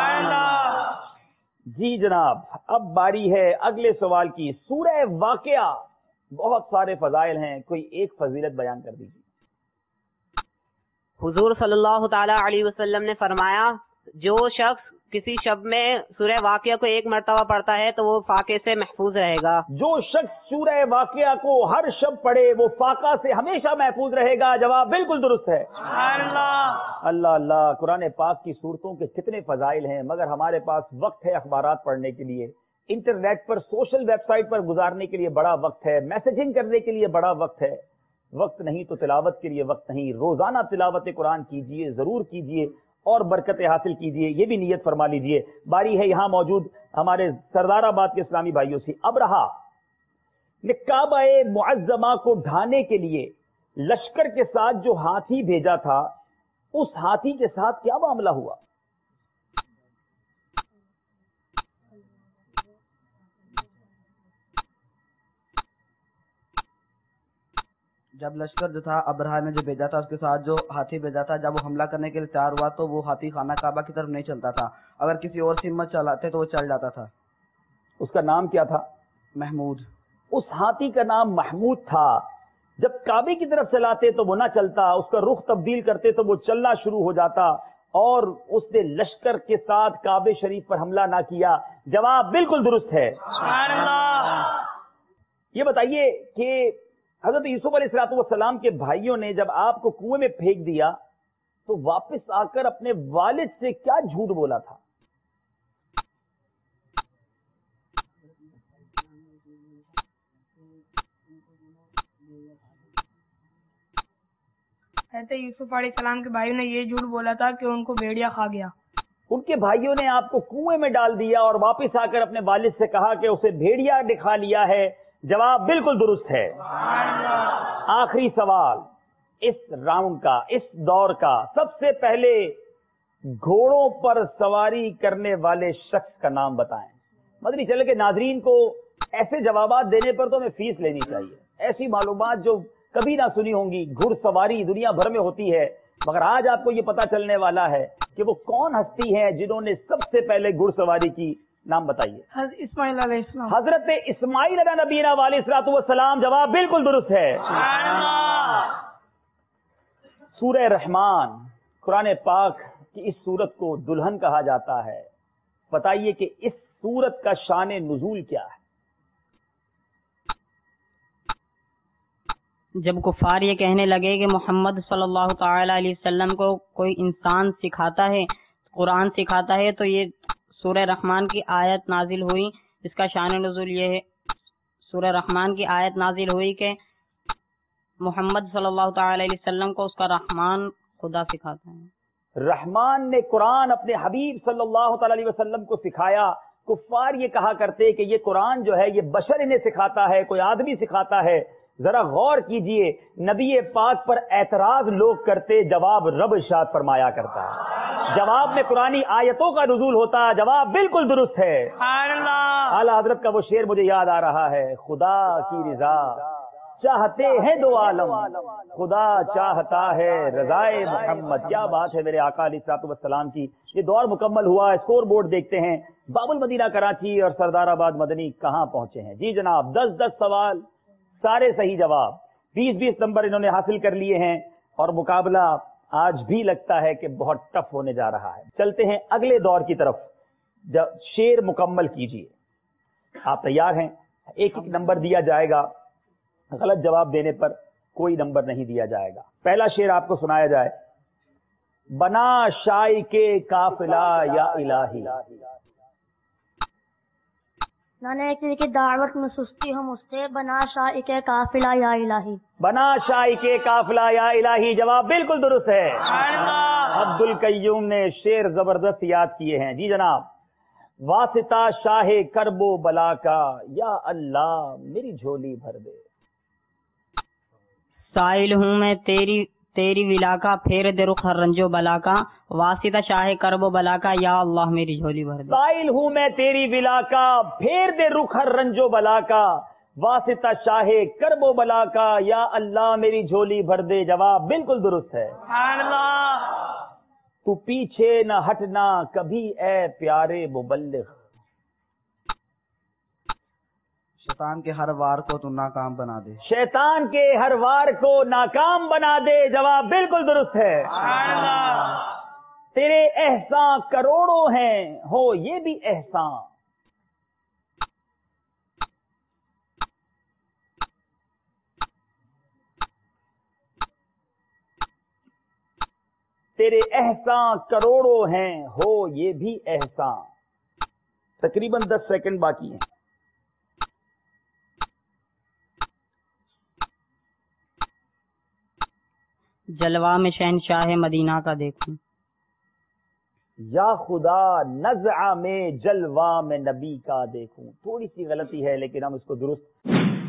Speaker 2: جی جناب اب باری ہے اگلے سوال کی. سورہ واقعہ بہت سارے فضائل ہیں، کوئی ایک فضیلت بیان کر دیجیے.
Speaker 9: حضور صلی اللہ تعالی علیہ وسلم نے فرمایا جو شخص کسی شب میں سورہ واقعہ کو ایک مرتبہ پڑھتا ہے تو وہ فاقے سے محفوظ رہے گا. جو شخص سورہ واقعہ کو ہر شب پڑھے وہ فاقہ سے ہمیشہ محفوظ رہے گا. جواب بالکل درست ہے. اللہ اللہ اللہ قرآن پاک کی صورتوں کے کتنے فضائل ہیں مگر ہمارے پاس وقت ہے اخبارات پڑھنے کے لیے، انٹرنیٹ پر سوشل ویب سائٹ پر گزارنے کے لیے بڑا وقت ہے، میسجنگ کرنے کے لیے بڑا وقت ہے. وقت نہیں تو تلاوت کے لیے وقت نہیں. روزانہ تلاوت قرآن کیجئے، ضرور کیجئے اور برکتیں حاصل کیجئے. یہ بھی نیت فرما لیجئے. باری ہے یہاں موجود ہمارے سردار آباد کے اسلامی بھائیوں سے. اب رہا کعبہ معظمہ کو ڈھانے کے لیے لشکر کے ساتھ جو ہاتھی بھیجا تھا اس ہاتھی کے ساتھ کیا معاملہ ہوا؟
Speaker 8: جب لشکر جو تھا ابرہا نے جو بھیجا تھا اس کے ساتھ جو ہاتھی بھیجا تھا جب وہ حملہ کرنے کے لیے تیار ہوا تو وہ ہاتھی خانہ کعبہ کی طرف نہیں چلتا تھا. اگر کسی اور سے ہمت چلاتے تو وہ چل جاتا تھا.
Speaker 2: اس کا نام کیا تھا؟
Speaker 8: محمود.
Speaker 2: اس ہاتھی کا نام محمود تھا. جب کعبے کی طرف چلاتے تو وہ نہ چلتا، اس کا رخ تبدیل کرتے تو وہ چلنا شروع ہو جاتا اور اس نے لشکر کے ساتھ کعبے شریف پر حملہ نہ کیا. جواب بالکل درست ہے. سبحان اللہ. یہ بتائیے کہ حضرت یوسف علیہ الصلوۃ والسلام کے بھائیوں نے جب آپ کو کنویں میں پھینک دیا تو واپس آ کر اپنے والد سے کیا جھوٹ بولا تھا؟
Speaker 7: حضرت یوسف علیہ السلام کے بھائیوں نے یہ جھوٹ بولا تھا کہ ان کو بھیڑیا کھا گیا.
Speaker 2: ان کے بھائیوں نے آپ کو کنویں میں ڈال دیا اور واپس آ کر اپنے والد سے کہا کہ اسے بھیڑیا نے کھا لیا ہے. جواب بالکل درست ہے. آخری سوال اس راؤنڈ کا، اس دور کا سب سے پہلے گھوڑوں پر سواری کرنے والے شخص کا نام بتائیں. مدنی چینل کے ناظرین کو ایسے جوابات دینے پر تو ہمیں فیس لینی چاہیے. ایسی معلومات جو کبھی نہ سنی ہوں گی. گھڑ سواری دنیا بھر میں ہوتی ہے، مگر آج آپ کو یہ پتا چلنے والا ہے کہ وہ کون ہستی ہیں جنہوں نے سب سے پہلے گھڑ سواری کی. نام بتائیے.
Speaker 7: حضرت اسماعیل علیہ السلام.
Speaker 2: حضرت اسماعیل علیہ نبینا علیہ الصلوۃ والسلام. جواب بالکل درست ہے. سورہ رحمان، قرآن پاک کی اس سورت کو دلہن کہا جاتا ہے. بتائیے کہ اس سورت کا شان نزول کیا ہے؟
Speaker 10: جب کفار یہ کہنے لگے کہ محمد صلی اللہ تعالی علیہ وسلم کو کوئی انسان سکھاتا ہے، قرآن سکھاتا ہے، تو یہ سورہ رحمان کی آیت نازل ہوئی. اس کا شان نزول یہ ہے، سورہ رحمان کی آیت نازل ہوئی کہ محمد صلی اللہ تعالی علیہ وسلم کو اس کا رحمان خدا سکھاتا ہے.
Speaker 2: رحمان نے قرآن اپنے حبیب صلی اللہ تعالی علیہ وسلم کو سکھایا. کفار یہ کہا کرتے کہ یہ قرآن جو ہے یہ بشر انہیں سکھاتا ہے، کوئی آدمی سکھاتا ہے. ذرا غور کیجئے، نبی پاک پر اعتراض لوگ کرتے، جواب رب ارشاد فرمایا کرتا ہے. جواب میں قرآنی آیتوں کا نزول ہوتا. جواب بالکل درست ہے. اعلیٰ حضرت کا وہ شعر مجھے یاد آ رہا ہے، خدا کی رضا چاہتے ہیں دو عالم، خدا چاہتا ہے رضائے محمد. کیا بات ہے میرے آقا علیہ الصلوۃ والسلام کی. یہ دور مکمل ہوا. اسکور بورڈ دیکھتے ہیں. باب المدینہ کراچی اور سردار آباد مدنی کہاں پہنچے ہیں؟ جی جناب، دس دس سوال، سارے صحیح جواب. بیس بیس نمبر انہوں نے حاصل کر لیے ہیں اور مقابلہ آج بھی لگتا ہے کہ بہت ٹف ہونے جا رہا ہے. چلتے ہیں اگلے دور کی طرف. شعر مکمل کیجئے. آپ تیار ہیں؟ ایک ایک نمبر دیا جائے گا. غلط جواب دینے پر کوئی نمبر نہیں دیا جائے گا. پہلا شعر آپ کو سنایا جائے. بنا شائی کے قافلہ یا الہی.
Speaker 5: نانے کی دعوت میں سستی ہم اس سے بنا شائی کے قافلہ یا الہی.
Speaker 2: بنا شائی کے قافلہ یا الہی. جواب بالکل درست ہے. عبد القیوم نے شعر زبردست یاد کیے ہیں. جی جناب. واسطہ شاہ کرب و بلا کا، یا اللہ میری جھولی بھر دے.
Speaker 10: سائل ہوں میں تیری تیری ولا کا، پھیر دے رخ ہر رنج و بلا کا، واسطہ شاہ کرب و بلا کا، یا اللہ میری جھولی بھر دے.
Speaker 2: سائل ہوں میں تیری ولا کا، پھیر دے رخ ہر رنج و بلا کا، واسطہ شاہ کرب و بلا کا، یا اللہ میری جھولی بھر دے. جواب بالکل درست ہے. تو پیچھے نہ ہٹنا کبھی اے پیارے مبلغ.
Speaker 8: شیطان کے ہر وار کو تو ناکام بنا دے.
Speaker 2: شیطان کے ہر وار کو ناکام بنا دے. جواب بالکل درست ہے. تیرے احسان کروڑوں ہیں، ہو یہ بھی احسان. تیرے احسان کروڑوں ہیں، ہو یہ بھی احسان. تقریباً دس سیکنڈ باقی ہیں.
Speaker 10: جلوہ میں شہنشاہ مدینہ کا دیکھوں.
Speaker 2: یا خدا نزعہ میں جلوہ میں نبی کا دیکھوں. تھوڑی سی غلطی ہے لیکن ہم اس کو درست،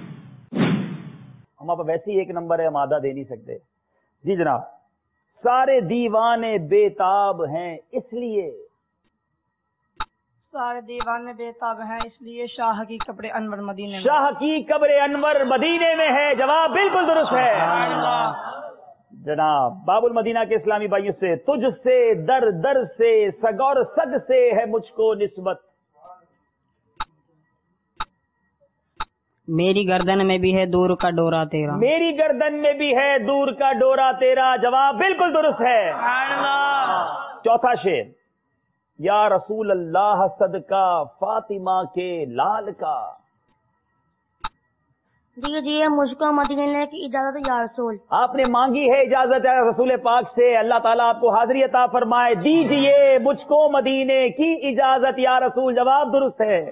Speaker 2: ہم آپ ویسے ہی ایک نمبر ہے، ہم آدھا دے نہیں سکتے. جی جناب. سارے دیوانے بے تاب ہیں اس لیے،
Speaker 7: سارے دیوانے بے تاب ہیں اس لیے شاہ کی قبر انور مدینے میں.
Speaker 2: شاہ کی قبر انور مدینے میں ہے. جواب بالکل درست ہے. جناب باب المدینہ کے اسلامی بھائیوں سے، تجھ سے در در سے سگور سگ سے ہے مجھ کو نسبت.
Speaker 10: میری گردن میں بھی ہے دور کا ڈورا تیرا.
Speaker 2: میری گردن میں بھی ہے دور کا ڈورا تیرا. جواب بالکل درست ہے. چوتھا شعر. یا رسول اللہ صدقہ فاطمہ کے لال کا.
Speaker 5: دیجیے مجھ کو مدینے کی اجازت یا رسول.
Speaker 2: آپ نے مانگی ہے اجازت رسول پاک سے، اللہ تعالیٰ آپ کو حاضری عطا فرمائے. دیجیے مجھ کو مدینے کی اجازت یا رسول. جواب درست ہے.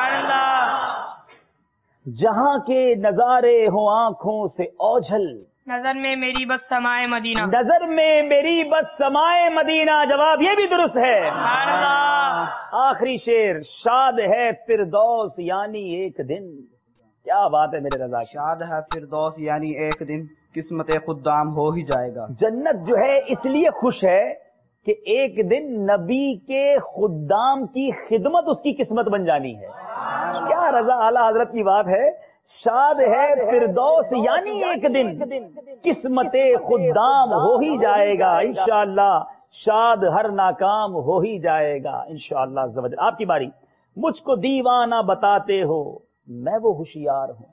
Speaker 2: جہاں کے نظارے ہوں آنکھوں سے اوجھل،
Speaker 7: نظر میں میری بس سمائے مدینہ.
Speaker 2: نظر میں میری بس سمائے مدینہ. جواب یہ بھی درست ہے. آخری شعر. شاد ہے فردوس یعنی ایک دن. کیا بات ہے میرے رضا.
Speaker 8: شاد ہے فردوس یعنی ایک دن قسمت خدام ہو ہی جائے گا.
Speaker 2: جنت جو ہے اس لیے خوش ہے کہ ایک دن نبی کے خدام کی خدمت اس کی قسمت بن جانی ہے. کیا رضا اعلیٰ حضرت کی بات ہے. شاد ہے فردوس یعنی ایک دن قسمت خدام ہو ہی جائے گا انشاءاللہ، شاد ہر ناکام ہو ہی جائے گا انشاءاللہ عز و جل۔ آپ کی باری۔ مجھ کو دیوانہ بتاتے ہو میں وہ ہوشیار ہوں،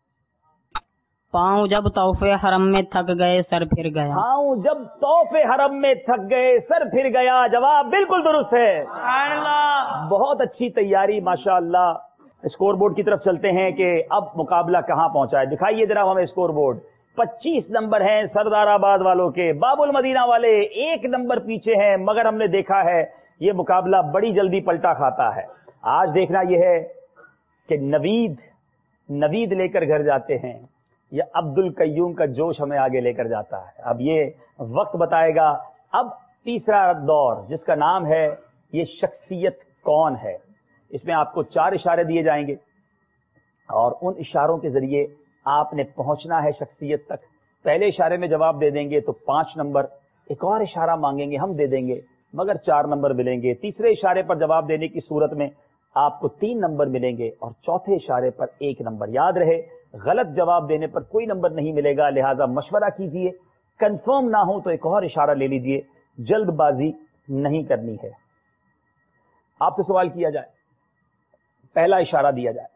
Speaker 10: پاؤں جب طوف حرم میں تھک گئے سر پھر گیا،
Speaker 2: پاؤں جب طوف حرم میں تھک گئے سر پھر گیا۔ جواب بالکل درست ہے، بہت اچھی تیاری ماشاءاللہ۔ اسکور بورڈ کی طرف چلتے ہیں کہ اب مقابلہ کہاں پہنچا ہے، دکھائیے ذرا ہمیں اسکور بورڈ۔ پچیس نمبر ہیں سردار آباد والوں کے، باب المدینہ والے ایک نمبر پیچھے ہیں، مگر ہم نے دیکھا ہے یہ مقابلہ بڑی جلدی پلٹا کھاتا ہے۔ آج دیکھنا یہ ہے کہ نوید نوید لے کر گھر جاتے ہیں یا عبد القیوم کا جوش ہمیں آگے لے کر جاتا ہے، اب یہ وقت بتائے گا۔ اب تیسرا دور جس کا نام ہے یہ شخصیت کون ہے، اس میں آپ کو چار اشارے دیے جائیں گے اور ان اشاروں کے ذریعے آپ نے پہنچنا ہے شخصیت تک۔ پہلے اشارے میں جواب دے دیں گے تو پانچ نمبر، ایک اور اشارہ مانگیں گے ہم دے دیں گے مگر چار نمبر ملیں گے۔ تیسرے اشارے پر جواب دینے کی صورت میں آپ کو تین نمبر ملیں گے اور چوتھے اشارے پر ایک نمبر۔ یاد رہے غلط جواب دینے پر کوئی نمبر نہیں ملے گا، لہذا مشورہ کیجئے، کنفرم نہ ہو تو ایک اور اشارہ لے لیجئے، جلد بازی نہیں کرنی ہے۔ آپ سے سوال کیا جائے، پہلا اشارہ دیا جائے،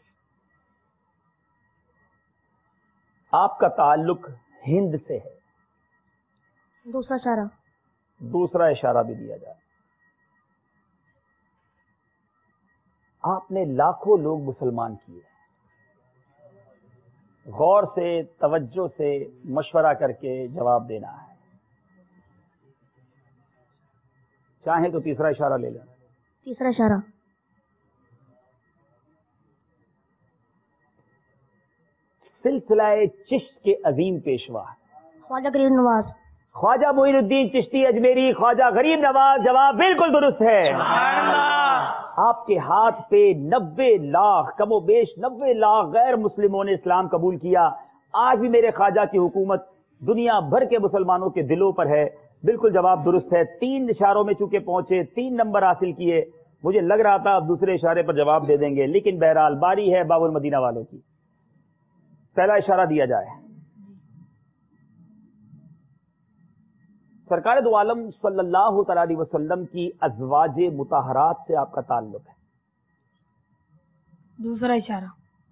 Speaker 2: آپ کا تعلق ہند سے ہے،
Speaker 5: دوسرا اشارہ،
Speaker 2: دوسرا اشارہ بھی دیا جائے، آپ نے لاکھوں لوگ مسلمان کیے، غور سے توجہ سے مشورہ کر کے جواب دینا ہے، چاہیں تو تیسرا اشارہ لے لیں۔
Speaker 5: تیسرا اشارہ،
Speaker 2: سلسلہ چشت کے عظیم پیشوا
Speaker 5: خواجہ غریب نواز،
Speaker 2: خواجہ معین الدین چشتی اجمیری، خواجہ غریب نواز۔ جواب بالکل درست ہے۔ آپ کے ہاتھ پہ نبے لاکھ کم و بیش نبے لاکھ غیر مسلموں نے اسلام قبول کیا۔ آج بھی میرے خواجہ کی حکومت دنیا بھر کے مسلمانوں کے دلوں پر ہے۔ بالکل جواب درست ہے۔ تین اشاروں میں چونکہ پہنچے، تین نمبر حاصل کیے، مجھے لگ رہا تھا اب دوسرے اشارے پر جواب دے دیں گے، لیکن بہرحال باری ہے باب المدینہ والوں کی۔ پہلا اشارہ دیا جائے، سرکار دو عالم صلی اللہ تعالی علیہ وسلم کی ازواج مطہرات سے آپ کا تعلق ہے۔
Speaker 7: دوسرا اشارہ،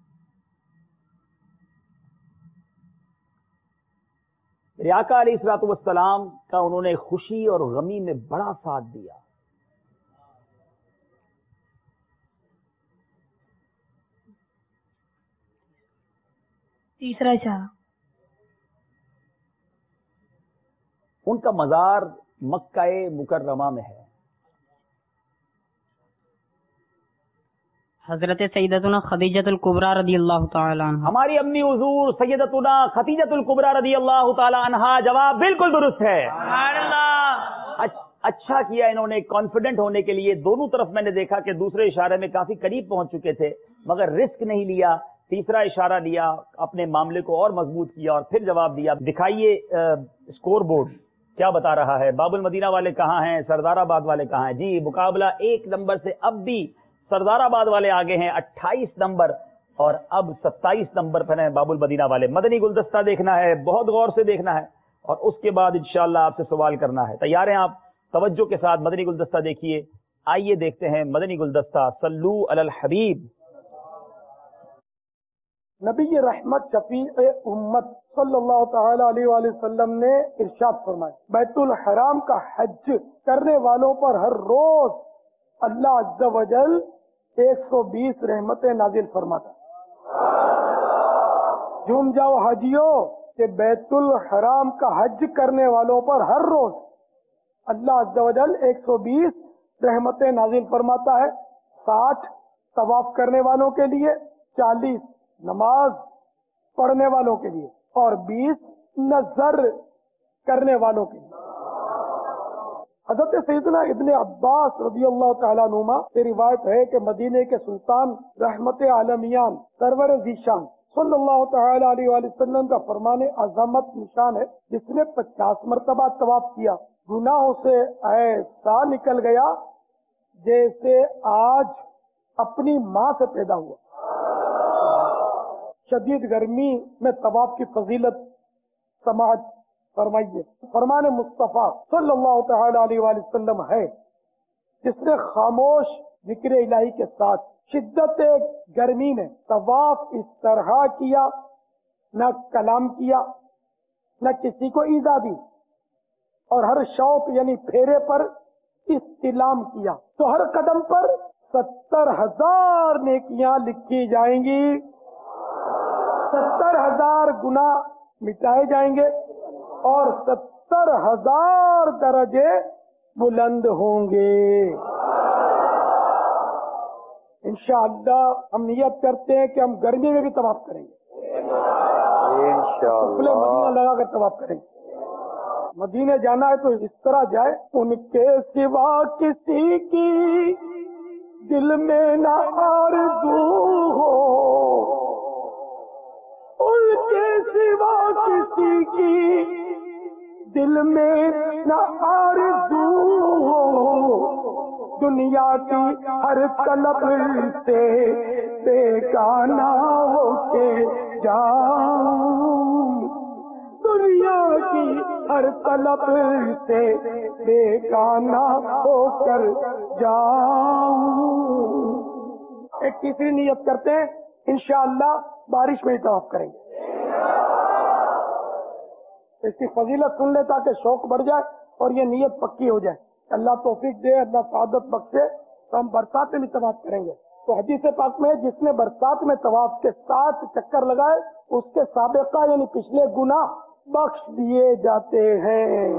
Speaker 2: میرے آقا علیہ الصلوۃ والسلام کا انہوں نے خوشی اور غمی میں بڑا ساتھ دیا۔
Speaker 7: تیسرا اشارہ،
Speaker 2: ان کا مزار مکہ مکرمہ میں ہے۔
Speaker 10: حضرت سیدتنا خدیجۃ الکبریٰ رضی اللہ تعالی عنہ،
Speaker 2: ہماری امی حضور سیدتنا خدیجۃ الکبریٰ رضی اللہ تعالی عنہا۔ جواب بالکل درست ہے۔ اچھا کیا انہوں نے کانفیڈنٹ ہونے کے لیے، دونوں طرف میں نے دیکھا کہ دوسرے اشارے میں کافی قریب پہنچ چکے تھے مگر رسک نہیں لیا، تیسرا اشارہ لیا، اپنے معاملے کو اور مضبوط کیا اور پھر جواب دیا۔ دکھائیے اسکور بورڈ کیا بتا رہا ہے، باب المدینہ والے کہاں ہیں، سردار آباد والے کہاں ہیں؟ جی مقابلہ ایک نمبر سے اب بھی سردار آباد والے آگے ہیں اٹھائیس نمبر، اور اب ستائیس نمبر پر ہیں باب المدینہ والے۔ مدنی گلدستہ دیکھنا ہے، بہت غور سے دیکھنا ہے اور اس کے بعد انشاءاللہ آپ سے سوال کرنا ہے۔ تیار ہیں آپ؟ توجہ کے ساتھ مدنی گلدستہ دیکھیے۔ آئیے دیکھتے ہیں مدنی گلدستہ۔ صلو علی الحبیب۔
Speaker 11: نبی رحمت شفیع امت صلی اللہ تعالی علیہ وآلہ وسلم نے ارشاد فرمایا، بیت الحرام کا حج کرنے والوں پر ہر روز اللہ عز و جل ایک سو بیس رحمتیں نازل فرماتا۔ جھوم جاؤ حجیوں کہ بیت الحرام کا حج کرنے والوں پر ہر روز اللہ عز و جل ایک سو بیس رحمتیں نازل فرماتا ہے، ساٹھ طواف کرنے والوں کے لیے، چالیس نماز پڑھنے والوں کے لیے اور بیس نظر کرنے والوں کے لیے۔ حضرت سیدنا ابن عباس رضی اللہ تعالیٰ عنہما سے روایت ہے کہ مدینے کے سلطان رحمت عالمیان سرور ذیشان صلی اللہ تعالی علیہ وآلہ وسلم کا فرمان عظمت نشان ہے، جس نے پچاس مرتبہ طواف کیا گناہوں سے ایسا نکل گیا جیسے آج اپنی ماں سے پیدا ہوا۔ شدید گرمی میں طواف کی فضیلت سماعت فرمائیے. فرمان مصطفیٰ صلی اللہ تعالی علیہ وآلہ وسلم ہے جس نے خاموش ذکر الہی کے ساتھ شدت گرمی میں طواف اس طرح کیا، نہ کلام کیا نہ کسی کو ایذا دی، اور ہر شوق یعنی پھیرے پر استلام کیا، تو ہر قدم پر ستر ہزار نیکیاں لکھی جائیں گی، ستر ہزار گناہ مٹائے جائیں گے اور ستر ہزار درجے بلند ہوں گے. انشاءاللہ ہم نیت کرتے ہیں کہ ہم گرمی میں بھی طواف کریں گے، انشاءاللہ مدینہ لگا کر طواف کریں گے. مدینے جانا ہے تو اس طرح جائے، ان کے سوا کسی کی دل میں نہ آرزو ہو، ان کے سوا کسی کی دل میں نہ آرزو ہو، دنیا کی ہر طلب سے بیگانہ ہو کے جاؤں، دنیا کی ہر طلب سے بیگانہ ہو کر جاؤں. ایک تیسری نیت کرتے ہیں، انشاءاللہ بارش میں ہی طواف کریں گے. اس کی فضیلت سن لے تاکہ شوق بڑھ جائے اور یہ نیت پکی ہو جائے. اللہ توفیق دے، اللہ سعادت بخشے تو ہم برسات میں بھی طواف کریں گے. تو حدیث پاک میں جس نے برسات میں طواف کے ساتھ چکر لگائے اس کے سابقہ یعنی پچھلے گناہ بخش دیے جاتے ہیں.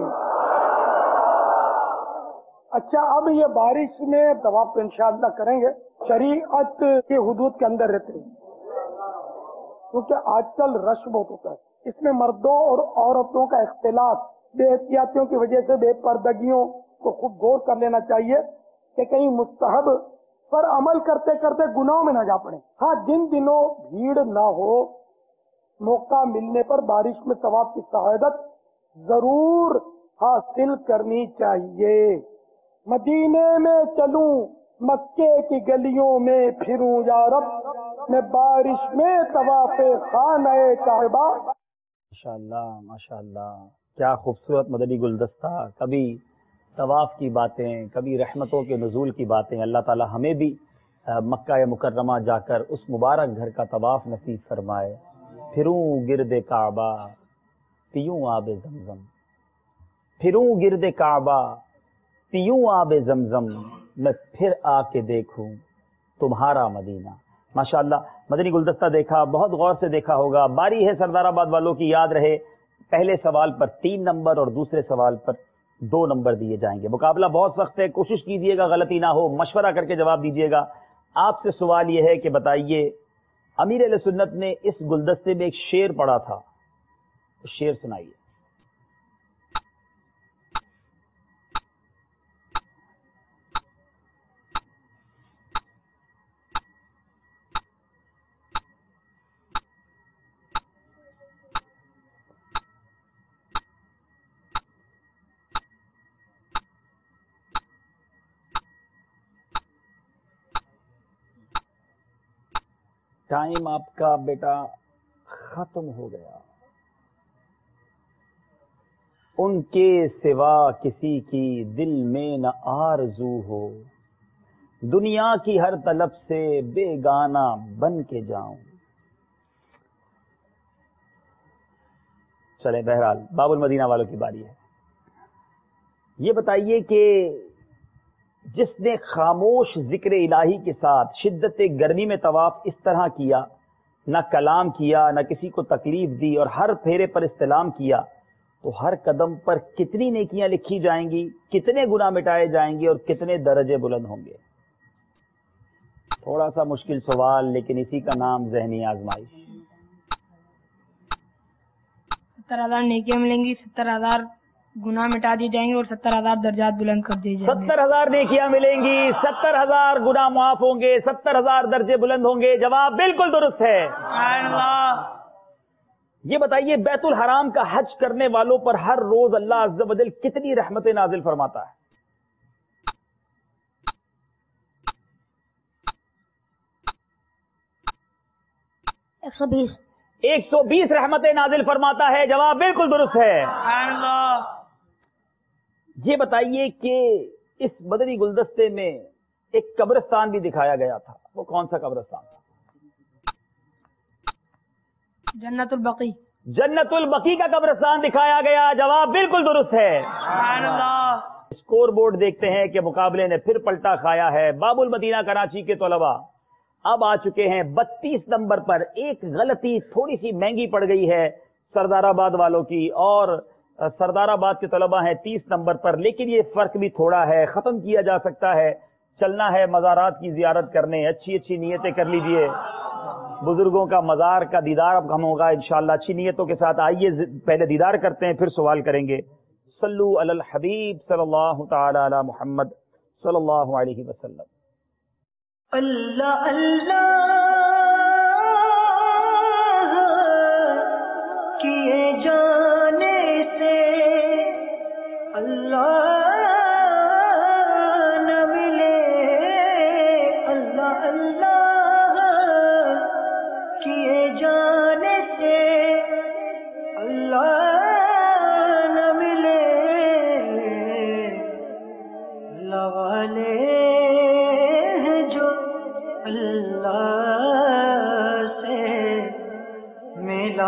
Speaker 11: اچھا، اب یہ بارش میں طواف تو انشاءاللہ کریں گے، شریعت کے حدود کے اندر رہتے ہیں، کیونکہ آج کل رش بہت ہوتا ہے. اس میں مردوں اور عورتوں کا اختلاط بے احتیاطیوں کی وجہ سے بے پردگیوں کو خوب غور کر لینا چاہیے کہ کہیں مستحب پر عمل کرتے کرتے گناہوں میں نہ جا پڑے. ہاں، جن دنوں بھیڑ نہ ہو، موقع ملنے پر بارش میں طواف کی سعادت ضرور حاصل کرنی چاہیے. مدینے میں چلوں، مکے کی گلیوں میں پھروں یا رب، میں بارش میں طواف خانہ کعبہ.
Speaker 2: ماشاءاللہ ماشاءاللہ، کیا خوبصورت مدنی گلدستہ. کبھی طواف کی باتیں، کبھی رحمتوں کے نزول کی باتیں. اللہ تعالی ہمیں بھی مکہ مکرمہ جا کر اس مبارک گھر کا طواف نصیب فرمائے. پھروں گرد کعبہ پیوں آب زمزم، پھروں گرد کعبہ پیوں آب زمزم، میں پھر آ کے دیکھوں تمہارا مدینہ. ماشاءاللہ مدنی گلدستہ دیکھا، بہت غور سے دیکھا ہوگا. باری ہے سردار آباد والوں کی، یاد رہے پہلے سوال پر تین نمبر اور دوسرے سوال پر دو نمبر دیے جائیں گے. مقابلہ بہت سخت ہے، کوشش کیجیے گا غلطی نہ ہو، مشورہ کر کے جواب دیجیے گا. آپ سے سوال یہ ہے کہ بتائیے، امیر اہل سنت نے اس گلدستے میں ایک شعر پڑھا تھا، شعر سنائیے. ٹائم آپ کا بیٹا ختم ہو گیا. ان کے سوا کسی کی دل میں نہ آرزو ہو، دنیا کی ہر طلب سے بیگانہ بن کے جاؤں. چلے بہرحال باب المدینہ والوں کی باری ہے. یہ بتائیے کہ جس نے خاموش ذکر الہی کے ساتھ شدت گرمی میں طواف اس طرح کیا، نہ کلام کیا، نہ کسی کو تکلیف دی، اور ہر پھیرے پر استلام کیا، تو ہر قدم پر کتنی نیکیاں لکھی جائیں گی، کتنے گناہ مٹائے جائیں گے اور کتنے درجے بلند ہوں گے. تھوڑا سا مشکل سوال، لیکن اسی کا نام ذہنی آزمائش.
Speaker 7: ستر ہزار نیکیاں ملیں گی، ستر ہزار گناہ مٹا دیے جائیں گے اور ستر ہزار درجات بلند کر دیے جائیں گے.
Speaker 2: ستر ہزار نیکیاں ملیں گی، ستر ہزار گناہ معاف ہوں گے، ستر ہزار درجے بلند ہوں گے. جواب بالکل درست ہے. یہ بتائیے، بیت الحرام کا حج کرنے والوں پر ہر روز اللہ عز و جل کتنی رحمتیں نازل فرماتا ہے؟
Speaker 5: ایک سو بیس
Speaker 2: ایک سو بیس رحمتیں نازل فرماتا ہے. جواب بالکل درست ہے. یہ بتائیے کہ اس مدنی گلدستے میں ایک قبرستان بھی دکھایا گیا تھا، وہ کون سا قبرستان تھا؟
Speaker 7: جنت البقی.
Speaker 2: جنت البقی کا قبرستان دکھایا گیا. جواب بالکل درست ہے. اسکور بورڈ دیکھتے ہیں کہ مقابلے نے پھر پلٹا کھایا ہے. باب المدینہ کراچی کے طلباء اب آ چکے ہیں بتیس نمبر پر. ایک غلطی تھوڑی سی مہنگی پڑ گئی ہے سردار آباد والوں کی، اور سردار آباد کے طلباء ہیں تیس نمبر پر، لیکن یہ فرق بھی تھوڑا ہے، ختم کیا جا سکتا ہے. چلنا ہے مزارات کی زیارت کرنے، اچھی اچھی نیتیں کر لیجئے. بزرگوں کا مزار کا دیدار اب ہم ہوگا انشاءاللہ اچھی نیتوں کے ساتھ. آئیے پہلے دیدار کرتے ہیں پھر سوال کریں گے. صلو علی الحبیب صلی اللہ تعالی علی محمد صلی اللہ علیہ وسلم.
Speaker 1: اللہ اللہ کیے جانے سے اللہ نہ ملے. اللہ اللہ کیے جانے سے اللہ نہ ملے. اللہ والے ہیں جو اللہ سے ملا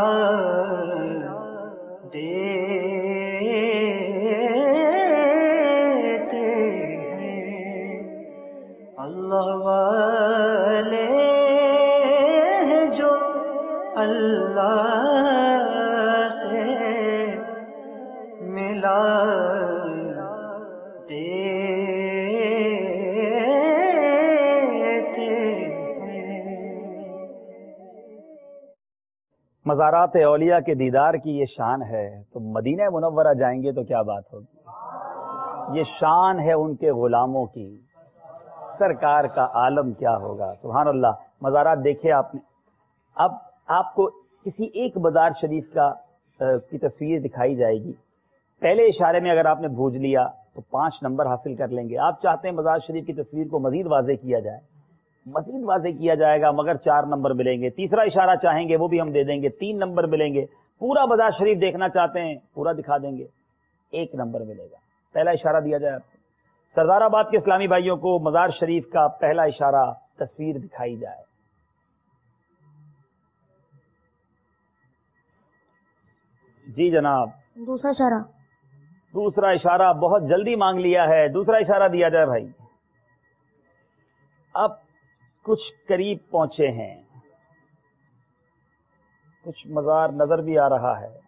Speaker 1: اللہ والے ہیں جو اللہ سے ملا دیتے ہیں.
Speaker 2: مزارات اولیاء کے دیدار کی یہ شان ہے، تو مدینہ منورہ جائیں گے تو کیا بات ہوگی. یہ شان ہے ان کے غلاموں کی، سرکار کا عالم کیا ہوگا. سبحان اللہ. مزارات دیکھے آپ نے. اب آپ کو کسی ایک مزار شریف کا کی تصویر دکھائی جائے گی. پہلے اشارے میں اگر آپ نے بوجھ لیا تو پانچ نمبر حاصل کر لیں گے. آپ چاہتے ہیں مزار شریف کی تصویر کو مزید واضح کیا جائے، مزید واضح کیا جائے گا، مگر چار نمبر ملیں گے. تیسرا اشارہ چاہیں گے وہ بھی ہم دے دیں گے، تین نمبر ملیں گے. پورا مزار شریف دیکھنا چاہتے ہیں پورا دکھا دیں گے، ایک نمبر ملے گا. پہلا اشارہ دیا جائے آپ کو. سردار آباد کے اسلامی بھائیوں کو مزار شریف کا پہلا اشارہ تصویر دکھائی جائے. جی جناب.
Speaker 5: دوسرا اشارہ.
Speaker 2: دوسرا اشارہ بہت جلدی مانگ لیا ہے. دوسرا اشارہ دیا جائے بھائی. اب کچھ قریب پہنچے ہیں، کچھ مزار نظر بھی آ رہا ہے.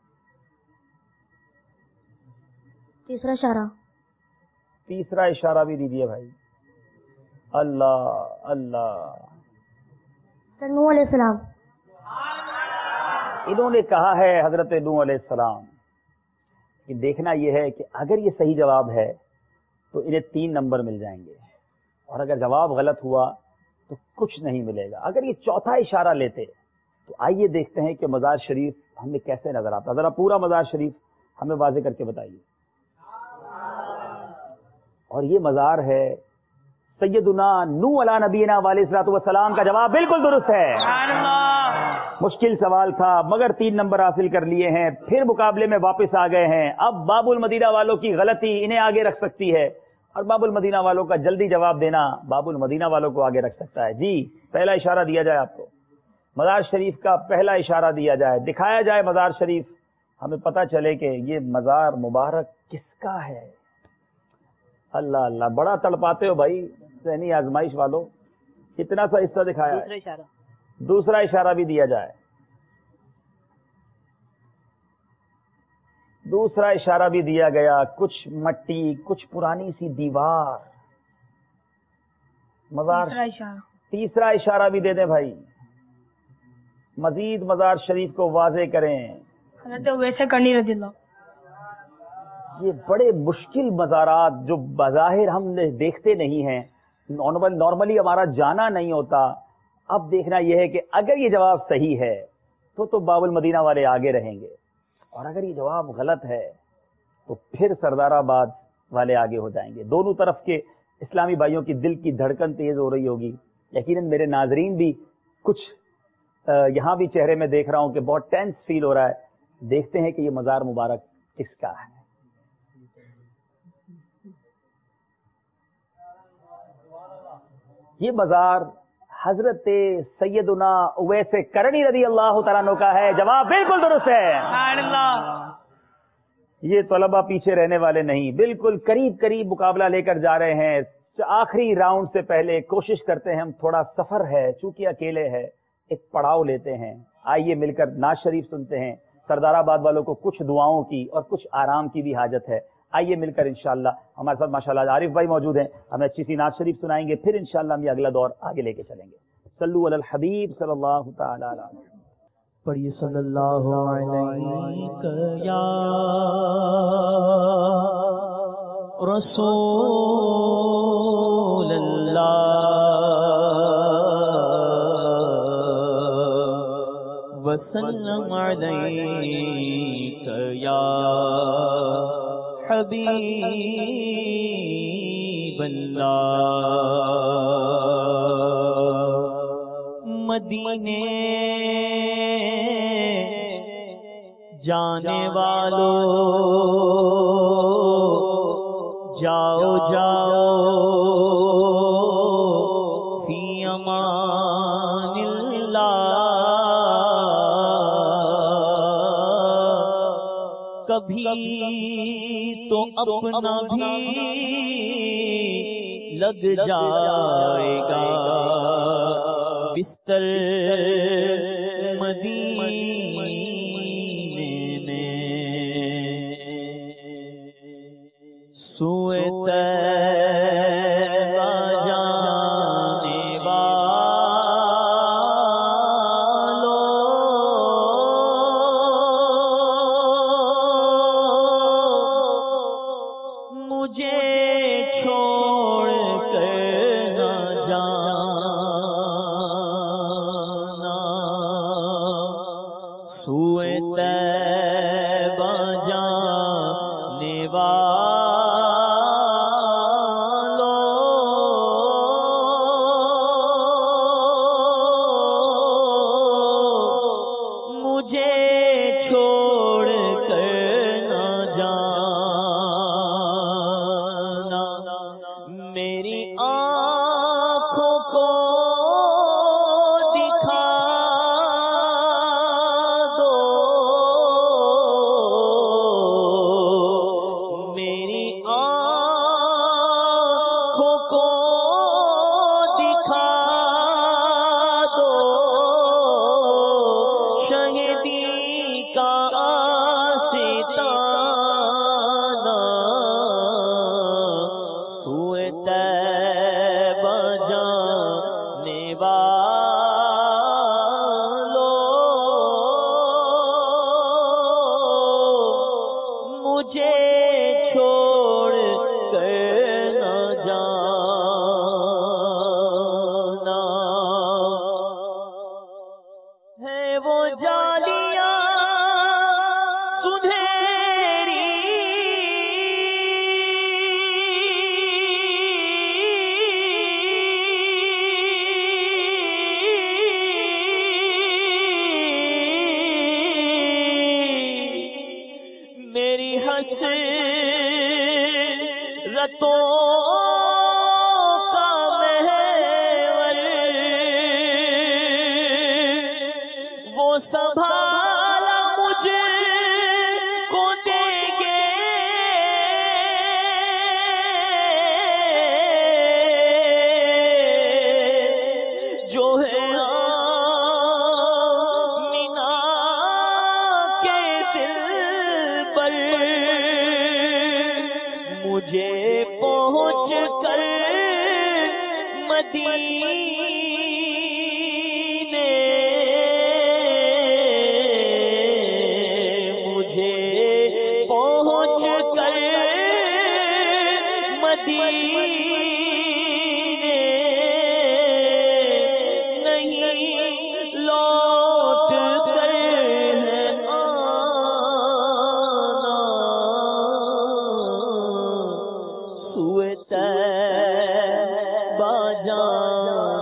Speaker 5: تیسرا اشارہ.
Speaker 2: تیسرا اشارہ بھی دیجیے بھائی. اللہ اللہ.
Speaker 5: نوح علیہ السلام.
Speaker 2: انہوں نے کہا ہے حضرت نوح علیہ السلام کہ دیکھنا یہ ہے کہ اگر یہ صحیح جواب ہے تو انہیں تین نمبر مل جائیں گے، اور اگر جواب غلط ہوا تو کچھ نہیں ملے گا. اگر یہ چوتھا اشارہ لیتے تو آئیے دیکھتے ہیں کہ مزار شریف ہمیں کیسے نظر آتا. ذرا پورا مزار شریف ہمیں واضح کر کے بتائیے. اور یہ مزار ہے سیدنا نوح علیہ نبینا علیہ الصلوۃ والسلام کا. جواب بالکل درست ہے. مشکل سوال تھا مگر تین نمبر حاصل کر لیے ہیں، پھر مقابلے میں واپس آ گئے ہیں. اب باب المدینہ والوں کی غلطی انہیں آگے رکھ سکتی ہے، اور باب المدینہ والوں کا جلدی جواب دینا باب المدینہ والوں کو آگے رکھ سکتا ہے. جی پہلا اشارہ دیا جائے آپ کو. مزار شریف کا پہلا اشارہ دیا جائے، دکھایا جائے مزار شریف، ہمیں پتہ چلے کہ یہ مزار مبارک کس کا ہے. اللہ اللہ. بڑا تڑپاتے ہو بھائی ذہنی آزمائش والوں. کتنا سا حصہ دکھایا ہے؟
Speaker 9: دوسرا اشارہ.
Speaker 2: دوسرا اشارہ بھی دیا جائے. دوسرا اشارہ بھی دیا گیا. کچھ مٹی، کچھ پرانی سی دیوار. مزار.
Speaker 7: تیسرا اشارہ.
Speaker 2: تیسرا اشارہ بھی دے دیں بھائی. مزید مزار شریف کو واضح کریں.
Speaker 7: حضرت ویسے کرنی رضی اللہ.
Speaker 2: یہ بڑے مشکل مزارات جو بظاہر ہم دیکھتے نہیں ہیں، نارملی ہمارا جانا نہیں ہوتا. اب دیکھنا یہ ہے کہ اگر یہ جواب صحیح ہے تو تو باب المدینہ والے آگے رہیں گے، اور اگر یہ جواب غلط ہے تو پھر سردار آباد والے آگے ہو جائیں گے. دونوں طرف کے اسلامی بھائیوں کی دل کی دھڑکن تیز ہو رہی ہوگی. یقیناً میرے ناظرین بھی کچھ یہاں بھی چہرے میں دیکھ رہا ہوں کہ بہت ٹینس فیل ہو رہا ہے. دیکھتے ہیں کہ یہ مزار مبارک کس کا ہے. یہ مزار حضرت سیدنا اویس کرنی رضی اللہ تعالیٰ عنہ کا ہے. جواب بالکل درست ہے. یہ طلبہ پیچھے رہنے والے نہیں، بالکل قریب قریب مقابلہ لے کر جا رہے ہیں. آخری راؤنڈ سے پہلے کوشش کرتے ہیں ہم، تھوڑا سفر ہے چونکہ اکیلے ہے، ایک پڑاؤ لیتے ہیں. آئیے مل کر نعت شریف سنتے ہیں. سردار آباد والوں کو کچھ دعاؤں کی اور کچھ آرام کی بھی حاجت ہے. آئیے مل کر انشاءاللہ. ہمارے ساتھ ماشاءاللہ عارف بھائی موجود ہیں، ہمیں اچھی سی نعت شریف سنائیں گے، پھر انشاءاللہ ہم یہ اگلا دور آگے لے کے چلیں گے. صلو علی الحبیب صلی اللہ تعالی علیہ وسلم.
Speaker 1: پڑھیے صلی اللہ علیہ یا رسول اللہ وسلم علیک یا حبیب اللہ. مدینے جانے والوں جاؤ جاؤ فی امان اللہ. کبھی تو اپنا بھی لگ جائے گا بستر مدینے سوئے طیبہ جانے والوں مجھے چھوڑ کر نہ جانا. سوئے طیبہ جانے والوں طیبہ جانے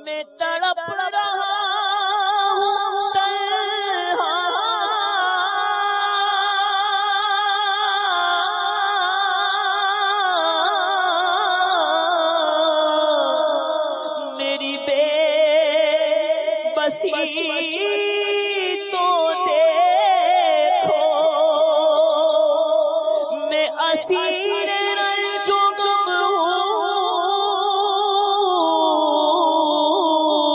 Speaker 1: میں تڑپ رہا ہوں تنہا، میری بے بسی تو دیکھو، میں اسیر رنج و غم ہوں،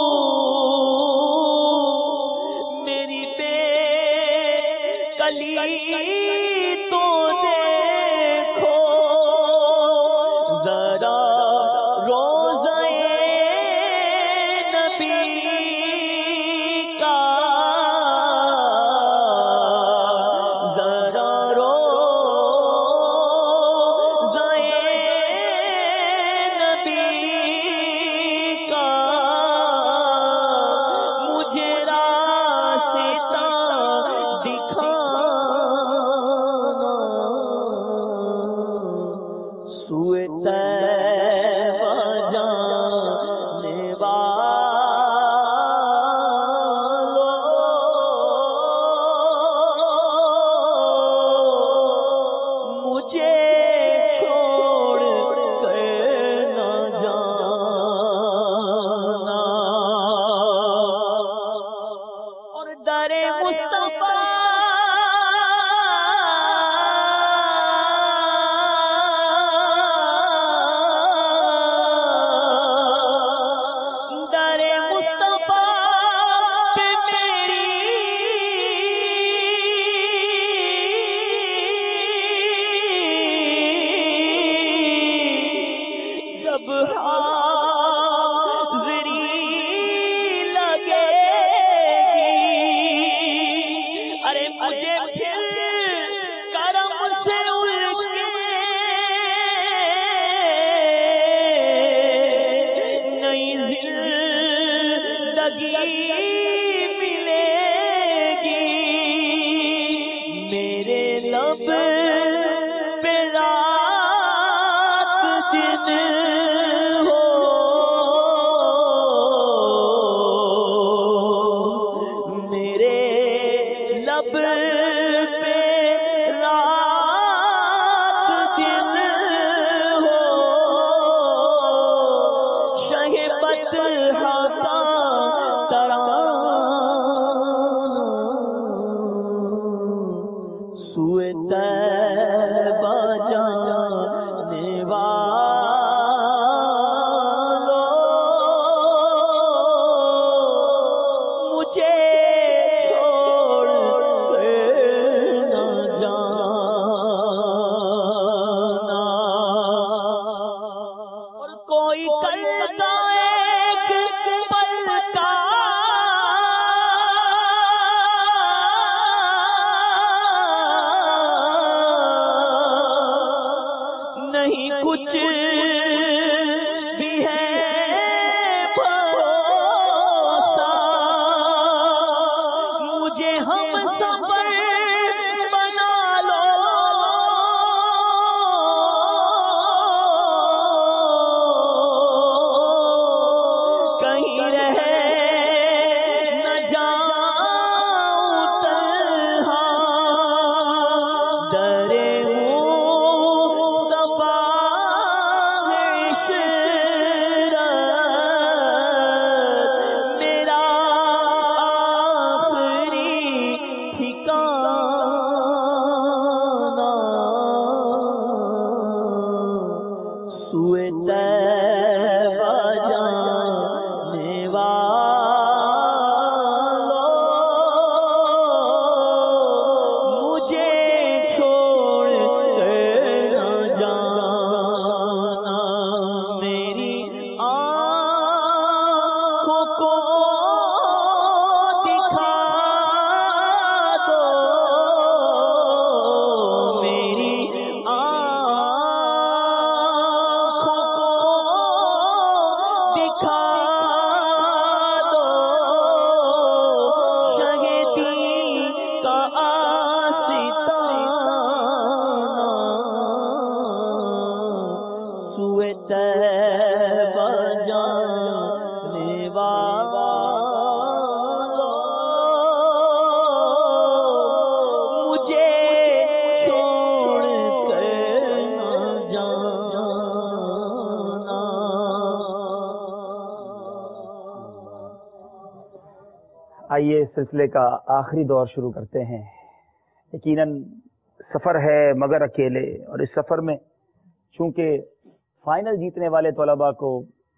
Speaker 2: آئیے سلسلے کا آخری دور شروع کرتے ہیں. یقیناً سفر ہے مگر اکیلے، اور اس سفر میں چونکہ فائنل جیتنے والے طلباء کو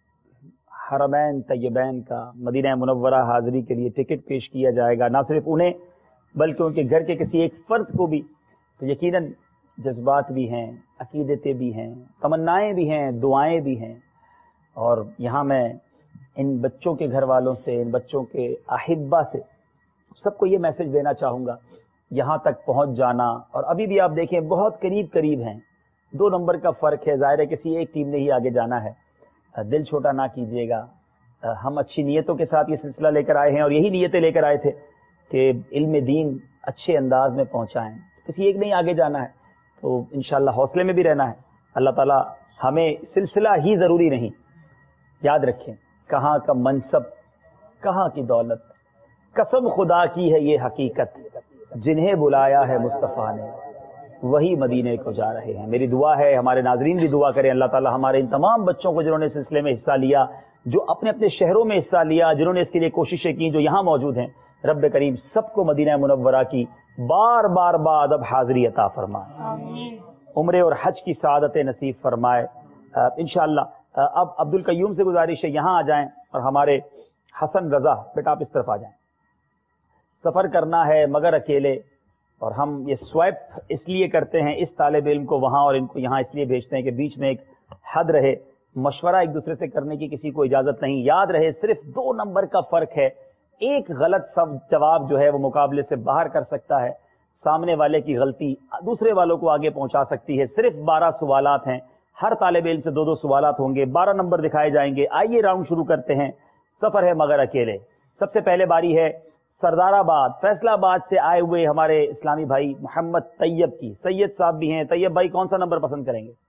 Speaker 2: حرمین طیبین کا مدینہ منورہ حاضری کے لیے ٹکٹ پیش کیا جائے گا، نہ صرف انہیں بلکہ ان کے گھر کے کسی ایک فرد کو بھی. تو یقیناً جذبات بھی ہیں، عقیدتیں بھی ہیں، تمنائیں بھی ہیں، دعائیں بھی ہیں. اور یہاں میں ان بچوں کے گھر والوں سے، ان بچوں کے احبہ سے سب کو یہ میسج دینا چاہوں گا، یہاں تک پہنچ جانا. اور ابھی بھی آپ دیکھیں بہت قریب قریب ہیں، دو نمبر کا فرق ہے. ظاہر ہے کسی ایک ٹیم نے ہی آگے جانا ہے، دل چھوٹا نہ کیجیے گا. ہم اچھی نیتوں کے ساتھ یہ سلسلہ لے کر آئے ہیں، اور یہی نیتیں لے کر آئے تھے کہ علم دین اچھے انداز میں پہنچائیں. کسی ایک نہیں آگے جانا ہے، تو انشاءاللہ حوصلے میں بھی رہنا ہے. اللہ تعالی ہمیں سلسلہ ہی ضروری نہیں، یاد رکھیں کہاں کا منصب، کہاں کی دولت، قسم خدا کی ہے یہ حقیقت، جنہیں بلایا ہے مصطفیٰ نے وہی مدینے کو جا رہے ہیں. میری دعا ہے ہمارے ناظرین بھی دعا کریں، اللہ تعالی ہمارے ان تمام بچوں کو جنہوں نے سلسلے میں حصہ لیا، جو اپنے اپنے شہروں میں حصہ لیا، جنہوں نے اس کے لیے کوششیں کی، جو یہاں موجود ہیں، رب کریم سب کو مدینہ منورہ کی بار بار بعد اب حاضری عطا فرمائے، عمرے اور حج کی سعادت نصیب فرمائے انشاءاللہ. اب عبد القیوم سے گزارش ہے یہاں آ جائیں، اور ہمارے حسن رضا بیٹا آپ اس طرف آ جائیں. سفر کرنا ہے مگر اکیلے، اور ہم یہ سوائپ اس لیے کرتے ہیں، اس طالب علم کو وہاں اور ان کو یہاں اس لیے بھیجتے ہیں کہ بیچ میں ایک حد رہے، مشورہ ایک دوسرے سے کرنے کی کسی کو اجازت نہیں. یاد رہے صرف دو نمبر کا فرق ہے، ایک غلط سب جواب جو ہے وہ مقابلے سے باہر کر سکتا ہے، سامنے والے کی غلطی دوسرے والوں کو آگے پہنچا سکتی ہے. صرف بارہ سوالات ہیں، ہر طالب علم سے دو دو سوالات ہوں گے، بارہ نمبر دکھائے جائیں گے. آئیے راؤنڈ شروع کرتے ہیں. سفر ہے مگر اکیلے. سب سے پہلے باری ہے سردار آباد فیصلہ آباد سے آئے ہوئے ہمارے اسلامی بھائی محمد طیب کی. سید صاحب بھی ہیں. طیب بھائی کون سا نمبر پسند کریں گے؟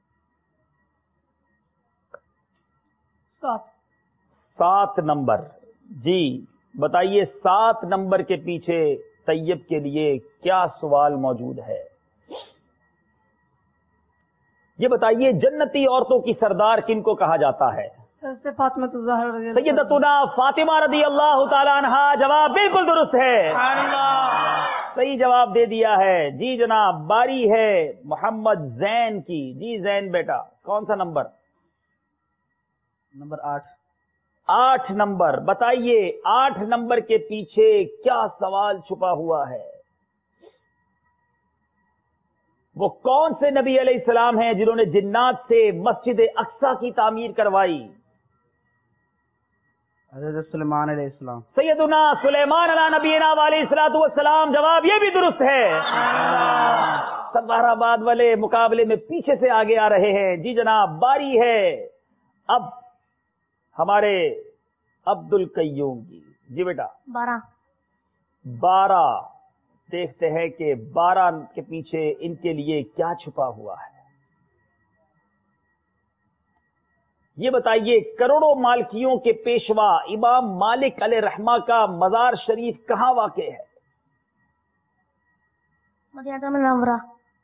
Speaker 7: سات
Speaker 2: سات نمبر. جی بتائیے سات نمبر کے پیچھے طیب کے لیے کیا سوال موجود ہے؟ یہ بتائیے جنتی عورتوں کی سردار کن کو کہا جاتا ہے؟
Speaker 7: فاطمہ الزہرا
Speaker 2: سیدتنا فاطمہ رضی اللہ تعالی عنہا. جواب بالکل درست ہے، صحیح جواب دے دیا ہے. جی جناب باری ہے محمد زین کی. جی زین بیٹا کون سا نمبر؟
Speaker 8: نمبر آٹھ.
Speaker 2: آٹھ نمبر. بتائیے آٹھ نمبر کے پیچھے کیا سوال چھپا ہوا ہے؟ وہ کون سے نبی علیہ السلام ہیں جنہوں نے جنات سے مسجد اقصی کی تعمیر کروائی؟
Speaker 8: حضرت سلیمان علیہ السلام.
Speaker 2: سیدنا سلیمان علیہ نبینا علیہ الصلوۃ والسلام. جواب یہ بھی درست ہے. سردار آباد والے مقابلے میں پیچھے سے آگے آ رہے ہیں. جی جناب باری ہے اب ہمارے عبد القیوم کی. جی بیٹا
Speaker 5: بارہ.
Speaker 2: بارہ. دیکھتے ہیں کہ بارہ کے پیچھے ان کے لیے کیا چھپا ہوا ہے. یہ بتائیے کروڑوں مالکیوں کے پیشوا امام مالک علیہ رحمہ کا مزار شریف کہاں واقع ہے؟
Speaker 5: مدینہ منورہ.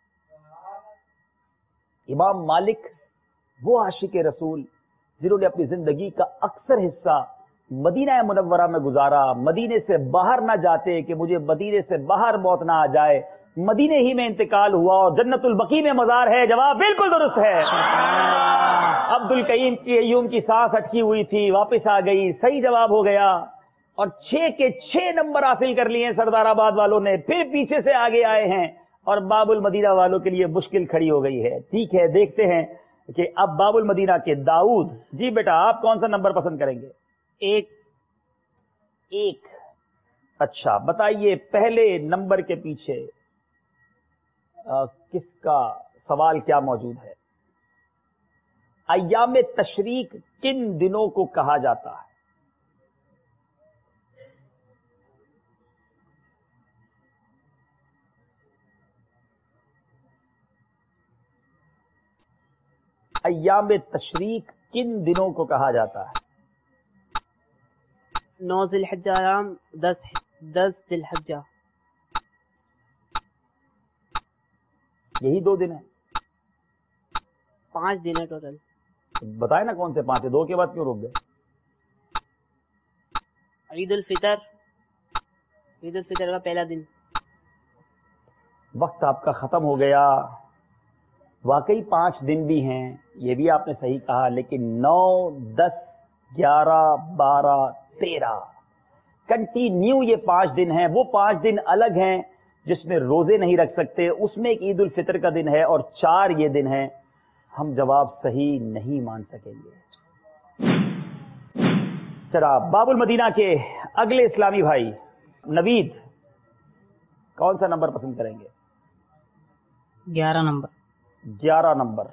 Speaker 2: امام مالک وہ عاشق رسول جنہوں نے اپنی زندگی کا اکثر حصہ مدینہ منورہ میں گزارا، مدینے سے باہر نہ جاتے کہ مجھے مدینے سے باہر موت نہ آ جائے. مدینے ہی میں انتقال ہوا اور جنت البقیع میں مزار ہے. جواب بالکل درست ہے. عبد القیوم کی ایوم کی سانس اٹکی ہوئی تھی، واپس آ گئی، صحیح جواب ہو گیا. اور چھ کے چھ نمبر حاصل کر لیے سردار آباد والوں نے. پھر پیچھے سے آگے آئے ہیں اور باب المدینہ والوں کے لیے مشکل کھڑی ہو گئی ہے. ٹھیک ہے دیکھتے ہیں کہ اب باب المدینہ کے داؤد. جی بیٹا آپ کون سا نمبر پسند کریں گے؟
Speaker 9: ایک.
Speaker 2: ایک. اچھا بتائیے پہلے نمبر کے پیچھے آ, کس کا سوال کیا موجود ہے؟ ایام تشریق کن دنوں کو کہا جاتا ہے؟ ایام تشریق کن دنوں کو کہا جاتا ہے؟
Speaker 9: نو ذی الحجہ، دس دس ذی الحجہ.
Speaker 2: یہی دو دن ہیں؟
Speaker 9: پانچ دن ہے ٹوٹل.
Speaker 2: بتائے نا کون سے پانچ ہے، دو کے بعد کیوں رک گئے؟
Speaker 9: عید الفطر، ईद उल फितर का पहला दिन।
Speaker 2: वक्त आपका खत्म हो गया। वाकई पांच दिन भी हैं, ये भी आपने सही कहा, लेकिन नौ, दस, ग्यारह, बारह, तेरह कंटिन्यू ये पांच दिन हैं। वो पांच दिन अलग हैं जिसमें रोजे नहीं रख सकते, उसमें एक ईद उल फितर का दिन है और चार ये दिन हैं। हम जवाब सही नहीं मान सकेंगे। चला बाबुल मदीना के अगले इस्लामी भाई नवीद, कौन सा नंबर पसंद करेंगे?
Speaker 10: ग्यारह नंबर।
Speaker 2: ग्यारह नंबर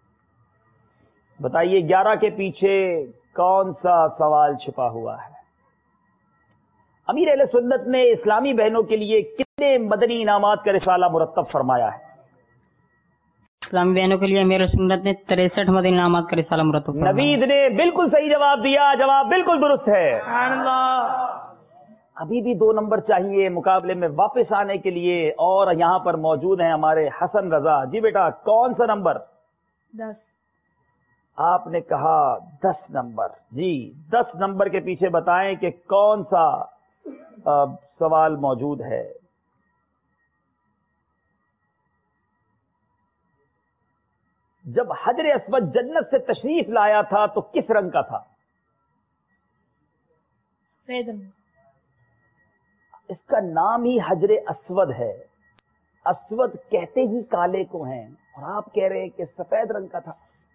Speaker 2: बताइए, ग्यारह के पीछे कौन सा सवाल छिपा हुआ है? अमीर अहले सुन्नत ने इस्लामी बहनों के लिए कितने मदनी इनामात का रिसाला मुरत्तब फरमाया है?
Speaker 10: इस्लामी बहनों के लिए अमीर सुन्नत ने तिरसठ मदनी इनामात का रिसाला मुरत्तब फरमाया।
Speaker 2: नवीद ने बिल्कुल सही जवाब दिया, जवाब बिल्कुल दुरुस्त है। अभी भी दो नंबर चाहिए मुकाबले में वापस आने के लिए, और यहां पर मौजूद हैं हमारे हसन रजा। जी बेटा, कौन सा नंबर?
Speaker 7: दस।
Speaker 2: आपने कहा दस नंबर। जी, दस नंबर के पीछे बताएं कि कौन सा आ, सवाल मौजूद है। जब हजर अस्वद जन्नत से तशरीफ लाया था तो किस रंग का था?
Speaker 7: सफेद रंग।
Speaker 2: इसका नाम ही हजर अस्वद है। अस्वद कहते ही काले को हैं, और आप कह रहे हैं कि सफेद रंग का था।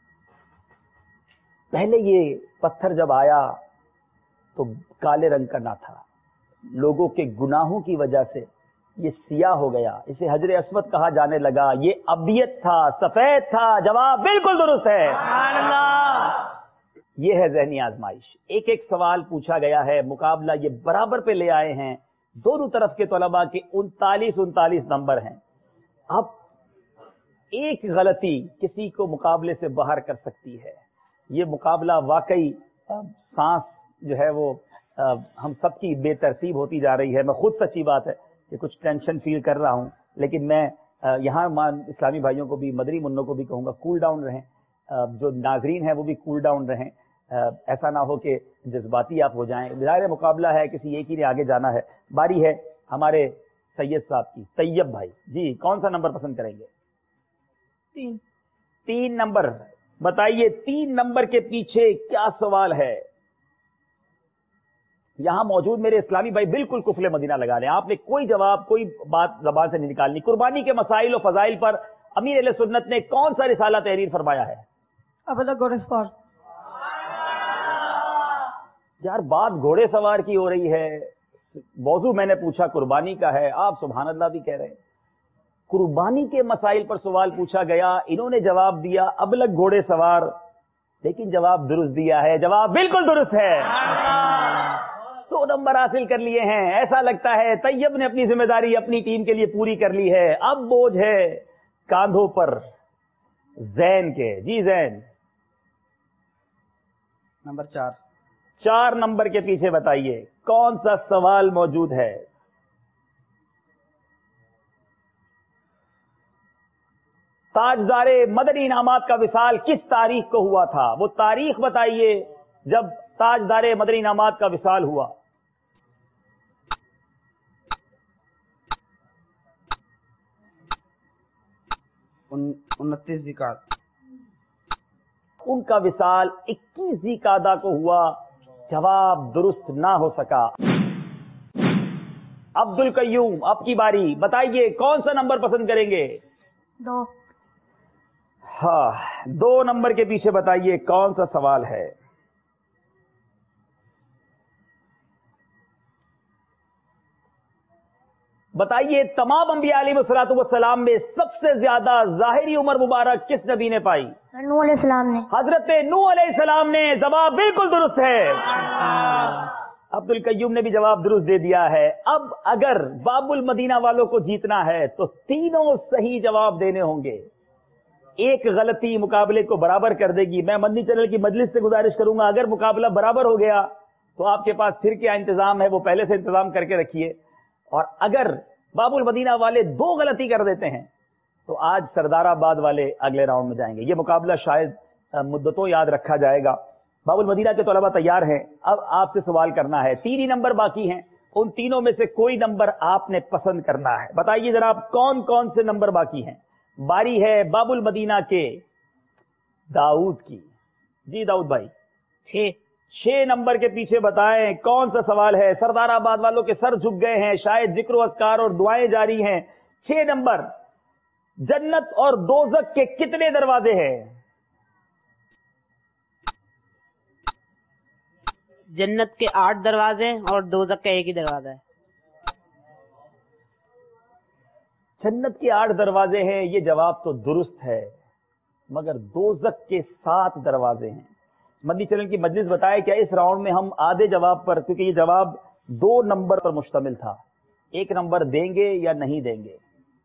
Speaker 2: पहले ये पत्थर जब आया तो काले रंग का ना था, लोगों के गुनाहों की वजह से ये सियाह हो गया, इसे हजर अस्वद कहा जाने लगा। ये अबियत था, सफेद था। जवाब बिल्कुल दुरुस्त है। ये है ज़हनी आजमाइश। एक एक सवाल पूछा गया है, मुकाबला ये बराबर पे ले आए हैं। दोनों तरफ के तलबा के उनतालीस उनतालीस नंबर हैं। अब एक गलती किसी को मुकाबले से बाहर कर सकती है। ये मुकाबला वाकई सांस जो है वो आ, हम सबकी बेतरतीब होती जा रही है। मैं खुद सच्ची बात है कि कुछ टेंशन फील कर रहा हूं, लेकिन मैं यहाँ इस्लामी भाइयों को भी, मदरी मुन्नों को भी कहूंगा, कूल डाउन रहें। जो नाजरीन हैं वो भी कूल डाउन रहें। ऐसा ना हो कि जज्बाती आप हो जाएं। ज़ाहिर मुकाबला है, किसी एक ही ने आगे जाना है। बारी है हमारे सैयद साहब की। तैयब भाई जी, कौन सा नंबर पसंद करेंगे?
Speaker 7: तीन।
Speaker 2: तीन नंबर बताइए, तीन नंबर के पीछे क्या सवाल है? यहां मौजूद मेरे इस्लामी भाई बिल्कुल कुफले मदीना लगा लें। आपने कोई जवाब, कोई बात जबान से नहीं निकालनी। कुर्बानी के मसाइल और फजाइल पर अमीर अहले सुन्नत ने कौन सा रिसाला तहरीर फरमाया है?
Speaker 7: अब तक घोड़े सवार।
Speaker 2: यार, बात घोड़े सवार की हो रही है। मौजू मैंने पूछा कुर्बानी का है, आप सुभान अल्लाह भी कह रहे हैं। कुर्बानी के मसाइल पर सवाल पूछा गया, इन्होंने जवाब दिया अबलग घोड़े सवार, लेकिन जवाब दुरुस्त दिया है। जवाब बिल्कुल दुरुस्त है। सौ नंबर हासिल कर लिए हैं। ऐसा लगता है तैयब ने अपनी जिम्मेदारी अपनी टीम के लिए पूरी कर ली है। अब बोझ है कांधों पर जैन के। जी जैन,
Speaker 8: नंबर चार।
Speaker 2: चार नंबर के पीछे बताइए कौन सा सवाल मौजूद है? ताजदारे मदनी इनामात का विसाल किस तारीख को हुआ था? वो तारीख बताइए जब ताजदारे मदनी इनामात का विसाल हुआ।
Speaker 8: उनतीस ज़िकात।
Speaker 2: उनका विसाल इक्कीस ज़िकादा को हुआ। जवाब दुरुस्त ना हो सका। अब्दुल कय्यूम, आपकी बारी। बताइए कौन सा नंबर पसंद करेंगे?
Speaker 5: दो।
Speaker 2: हाँ, दो नंबर के पीछे बताइए कौन सा सवाल है? बताइए तमाम अंबिया अलैहिस्सलातु वस्सलाम में सबसे ज्यादा जाहिरी उम्र मुबारक किस नबी ने पाई?
Speaker 5: नूह अलैहिस्सलाम ने।
Speaker 2: हजरत नूह अलैहिस्सलाम ने। जवाब बिल्कुल दुरुस्त है। अब्दुल कय्यूम ने भी जवाब दुरुस्त दे दिया है। अब अगर बाबुल मदीना वालों को जीतना है तो तीनों सही जवाब देने होंगे। एक गलती मुकाबले को बराबर कर देगी। मैं मदनी चैनल की मजलिस से गुजारिश करूंगा, अगर मुकाबला बराबर हो गया तो आपके पास फिर क्या इंतजाम है वो पहले से इंतजाम करके रखिए। और अगर बाबुल मदीना वाले दो गलती कर देते हैं तो आज सरदाराबाद वाले अगले राउंड में जाएंगे। ये मुकाबला शायद मुद्दतों याद रखा जाएगा। बाबुल मदीना के तलबा तैयार हैं। अब आपसे सवाल करना है। तीन ही नंबर बाकी हैं। उन तीनों में से कोई नंबर आपने पसंद करना है। बताइए जनाब कौन कौन से नंबर बाकी हैं। बारी है बाबुल मदीना के दाऊद की। जी दाऊद भाई,
Speaker 9: छह
Speaker 2: छह नंबर के पीछे बताएं कौन सा सवाल है। सरदाराबाद वालों के सर झुक गए हैं, शायद जिक्र अस्कार और दुआएं जारी हैं। छह नंबर, जन्नत और दोजख के कितने दरवाजे हैं?
Speaker 9: जन्नत के आठ दरवाजे और दोजख का एक ही दरवाजा है।
Speaker 2: जन्नत के आठ दरवाजे हैं, ये जवाब तो दुरुस्त है, मगर दोजख के सात दरवाजे हैं। मदनी चैनल की मजलिस बताए क्या इस राउंड में हम आधे जवाब पर, क्योंकि ये जवाब दो नंबर पर मुश्तमिल था, एक नंबर देंगे या नहीं देंगे?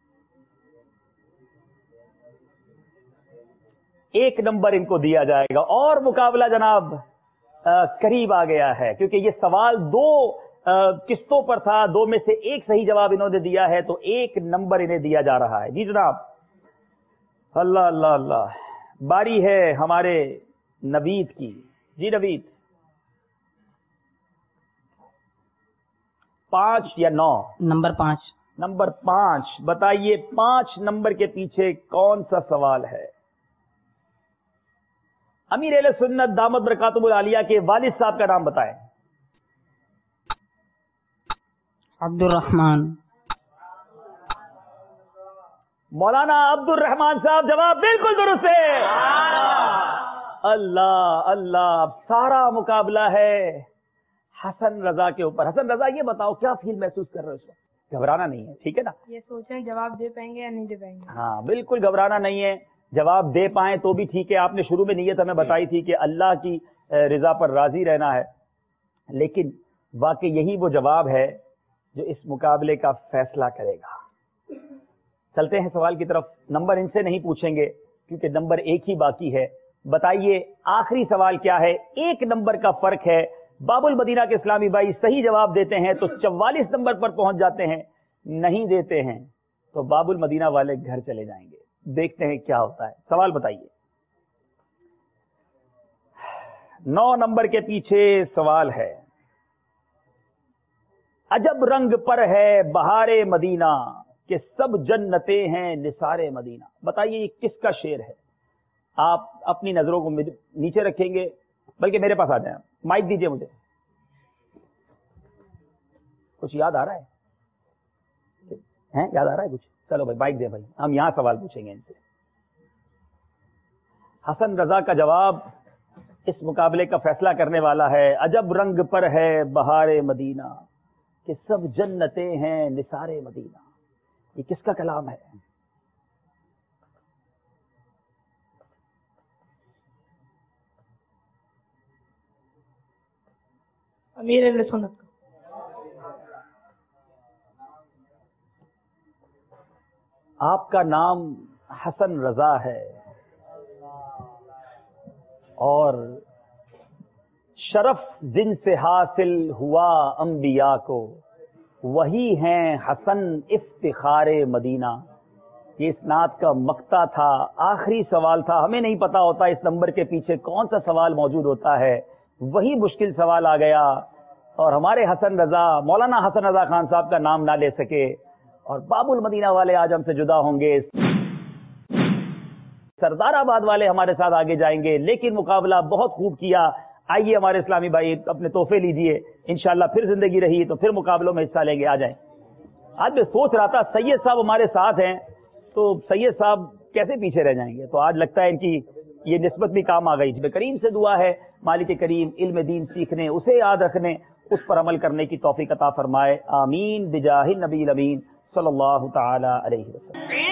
Speaker 2: एक नंबर इनको दिया जाएगा और मुकाबला जनाब आ, करीब आ गया है, क्योंकि ये सवाल दो आ, किस्तों पर था, दो में से एक सही जवाब इन्होंने दिया है, तो एक नंबर इन्हें दिया जा रहा है। जी जनाब, अल्लाह अल्लाह अल्लाह। बारी है हमारे नवीद की। जी नवीद, पांच या नौ?
Speaker 10: नंबर पांच।
Speaker 2: नंबर पांच, बताइए पांच नंबर के पीछे कौन सा सवाल है? अमीर अहले सुन्नत दामद बरकातुहुल आलिया के वालिद साहब का नाम बताएं।
Speaker 10: अब्दुल रहमान।
Speaker 2: मौलाना अब्दुल रहमान साहब, जवाब बिल्कुल दुरुस्त है। अल्लाह अल्लाह। सारा मुकाबला है हसन रजा के ऊपर। हसन रजा, ये बताओ क्या फील महसूस कर रहे हो इस वक्त? घबराना नहीं है, ठीक है ना?
Speaker 7: ये सोचें जवाब दे पाएंगे या नहीं दे पाएंगे।
Speaker 2: हाँ बिल्कुल घबराना नहीं है, जवाब दे पाए तो भी ठीक है। आपने शुरू में नीयत हमें बताई थी कि अल्लाह की रिजा पर राजी रहना है, लेकिन वाकई यही वो जवाब है जो इस मुकाबले का फैसला करेगा। चलते हैं सवाल की तरफ। नंबर इनसे नहीं पूछेंगे क्योंकि नंबर एक ही बाकी है। बताइए आखिरी सवाल क्या है? एक नंबर का फर्क है। बाबुल मदीना के इस्लामी भाई सही जवाब देते हैं तो चौवालीस नंबर पर पहुंच जाते हैं, नहीं देते हैं तो बाबुल मदीना वाले घर चले जाएंगे। देखते हैं क्या होता है। सवाल बताइए। नौ नंबर के पीछे सवाल है। अजब रंग पर है बहारे मदीना कि सब जन्नते हैं निसारे मदीना। बताइए ये किसका शेर है? आप अपनी नजरों को नीचे रखेंगे, बल्कि मेरे पास आ जाए, माइक दीजिए मुझे। कुछ याद आ रहा है? हैं याद आ रहा है कुछ? चलो भाई माइक दे भाई, हम यहां सवाल पूछेंगे इनसे। हसन रजा का जवाब इस मुकाबले का फैसला करने वाला है। अजब रंग पर है बहारे मदीना कि सब जन्नते हैं निसारे मदीना। ये किसका कलाम है?
Speaker 7: अमीर अहले सुन्नत।
Speaker 2: आपका नाम हसन रजा है और शरफ जिनसे हासिल हुआ अंबिया को, वही हैं हसन इफ्तिखारे मदीना। ये इस नात का मक्ता था, आखिरी सवाल था। हमें नहीं पता होता इस नंबर के पीछे कौन सा सवाल मौजूद होता है, वही मुश्किल सवाल आ गया और हमारे हसन रजा, मौलाना हसन रजा खान साहब का नाम ना ले सके और बाबुल मदीना वाले आज हमसे जुदा होंगे। सरदाराबाद वाले हमारे साथ आगे जाएंगे, लेकिन मुकाबला बहुत खूब किया। आइए हमारे इस्लामी भाई अपने तोहफे लीजिए, इंशाल्लाह फिर जिंदगी रही तो फिर मुकाबलों में हिस्सा लेंगे। आ जाएं। आज मैं सोच रहा था सैयद साहब हमारे साथ हैं तो सैयद साहब कैसे पीछे रह जाएंगे, तो आज लगता है इनकी ये निस्बत भी काम आ गई। जिसमें करीम से दुआ है मालिक करीम इल्म दीन सीखने, उसे याद रखने, उस पर अमल करने की तौफीक अता फरमाए। आमीन बिजाहिन नबी अमीन सल्लल्लाहु तआला अलैहि वसल्लम।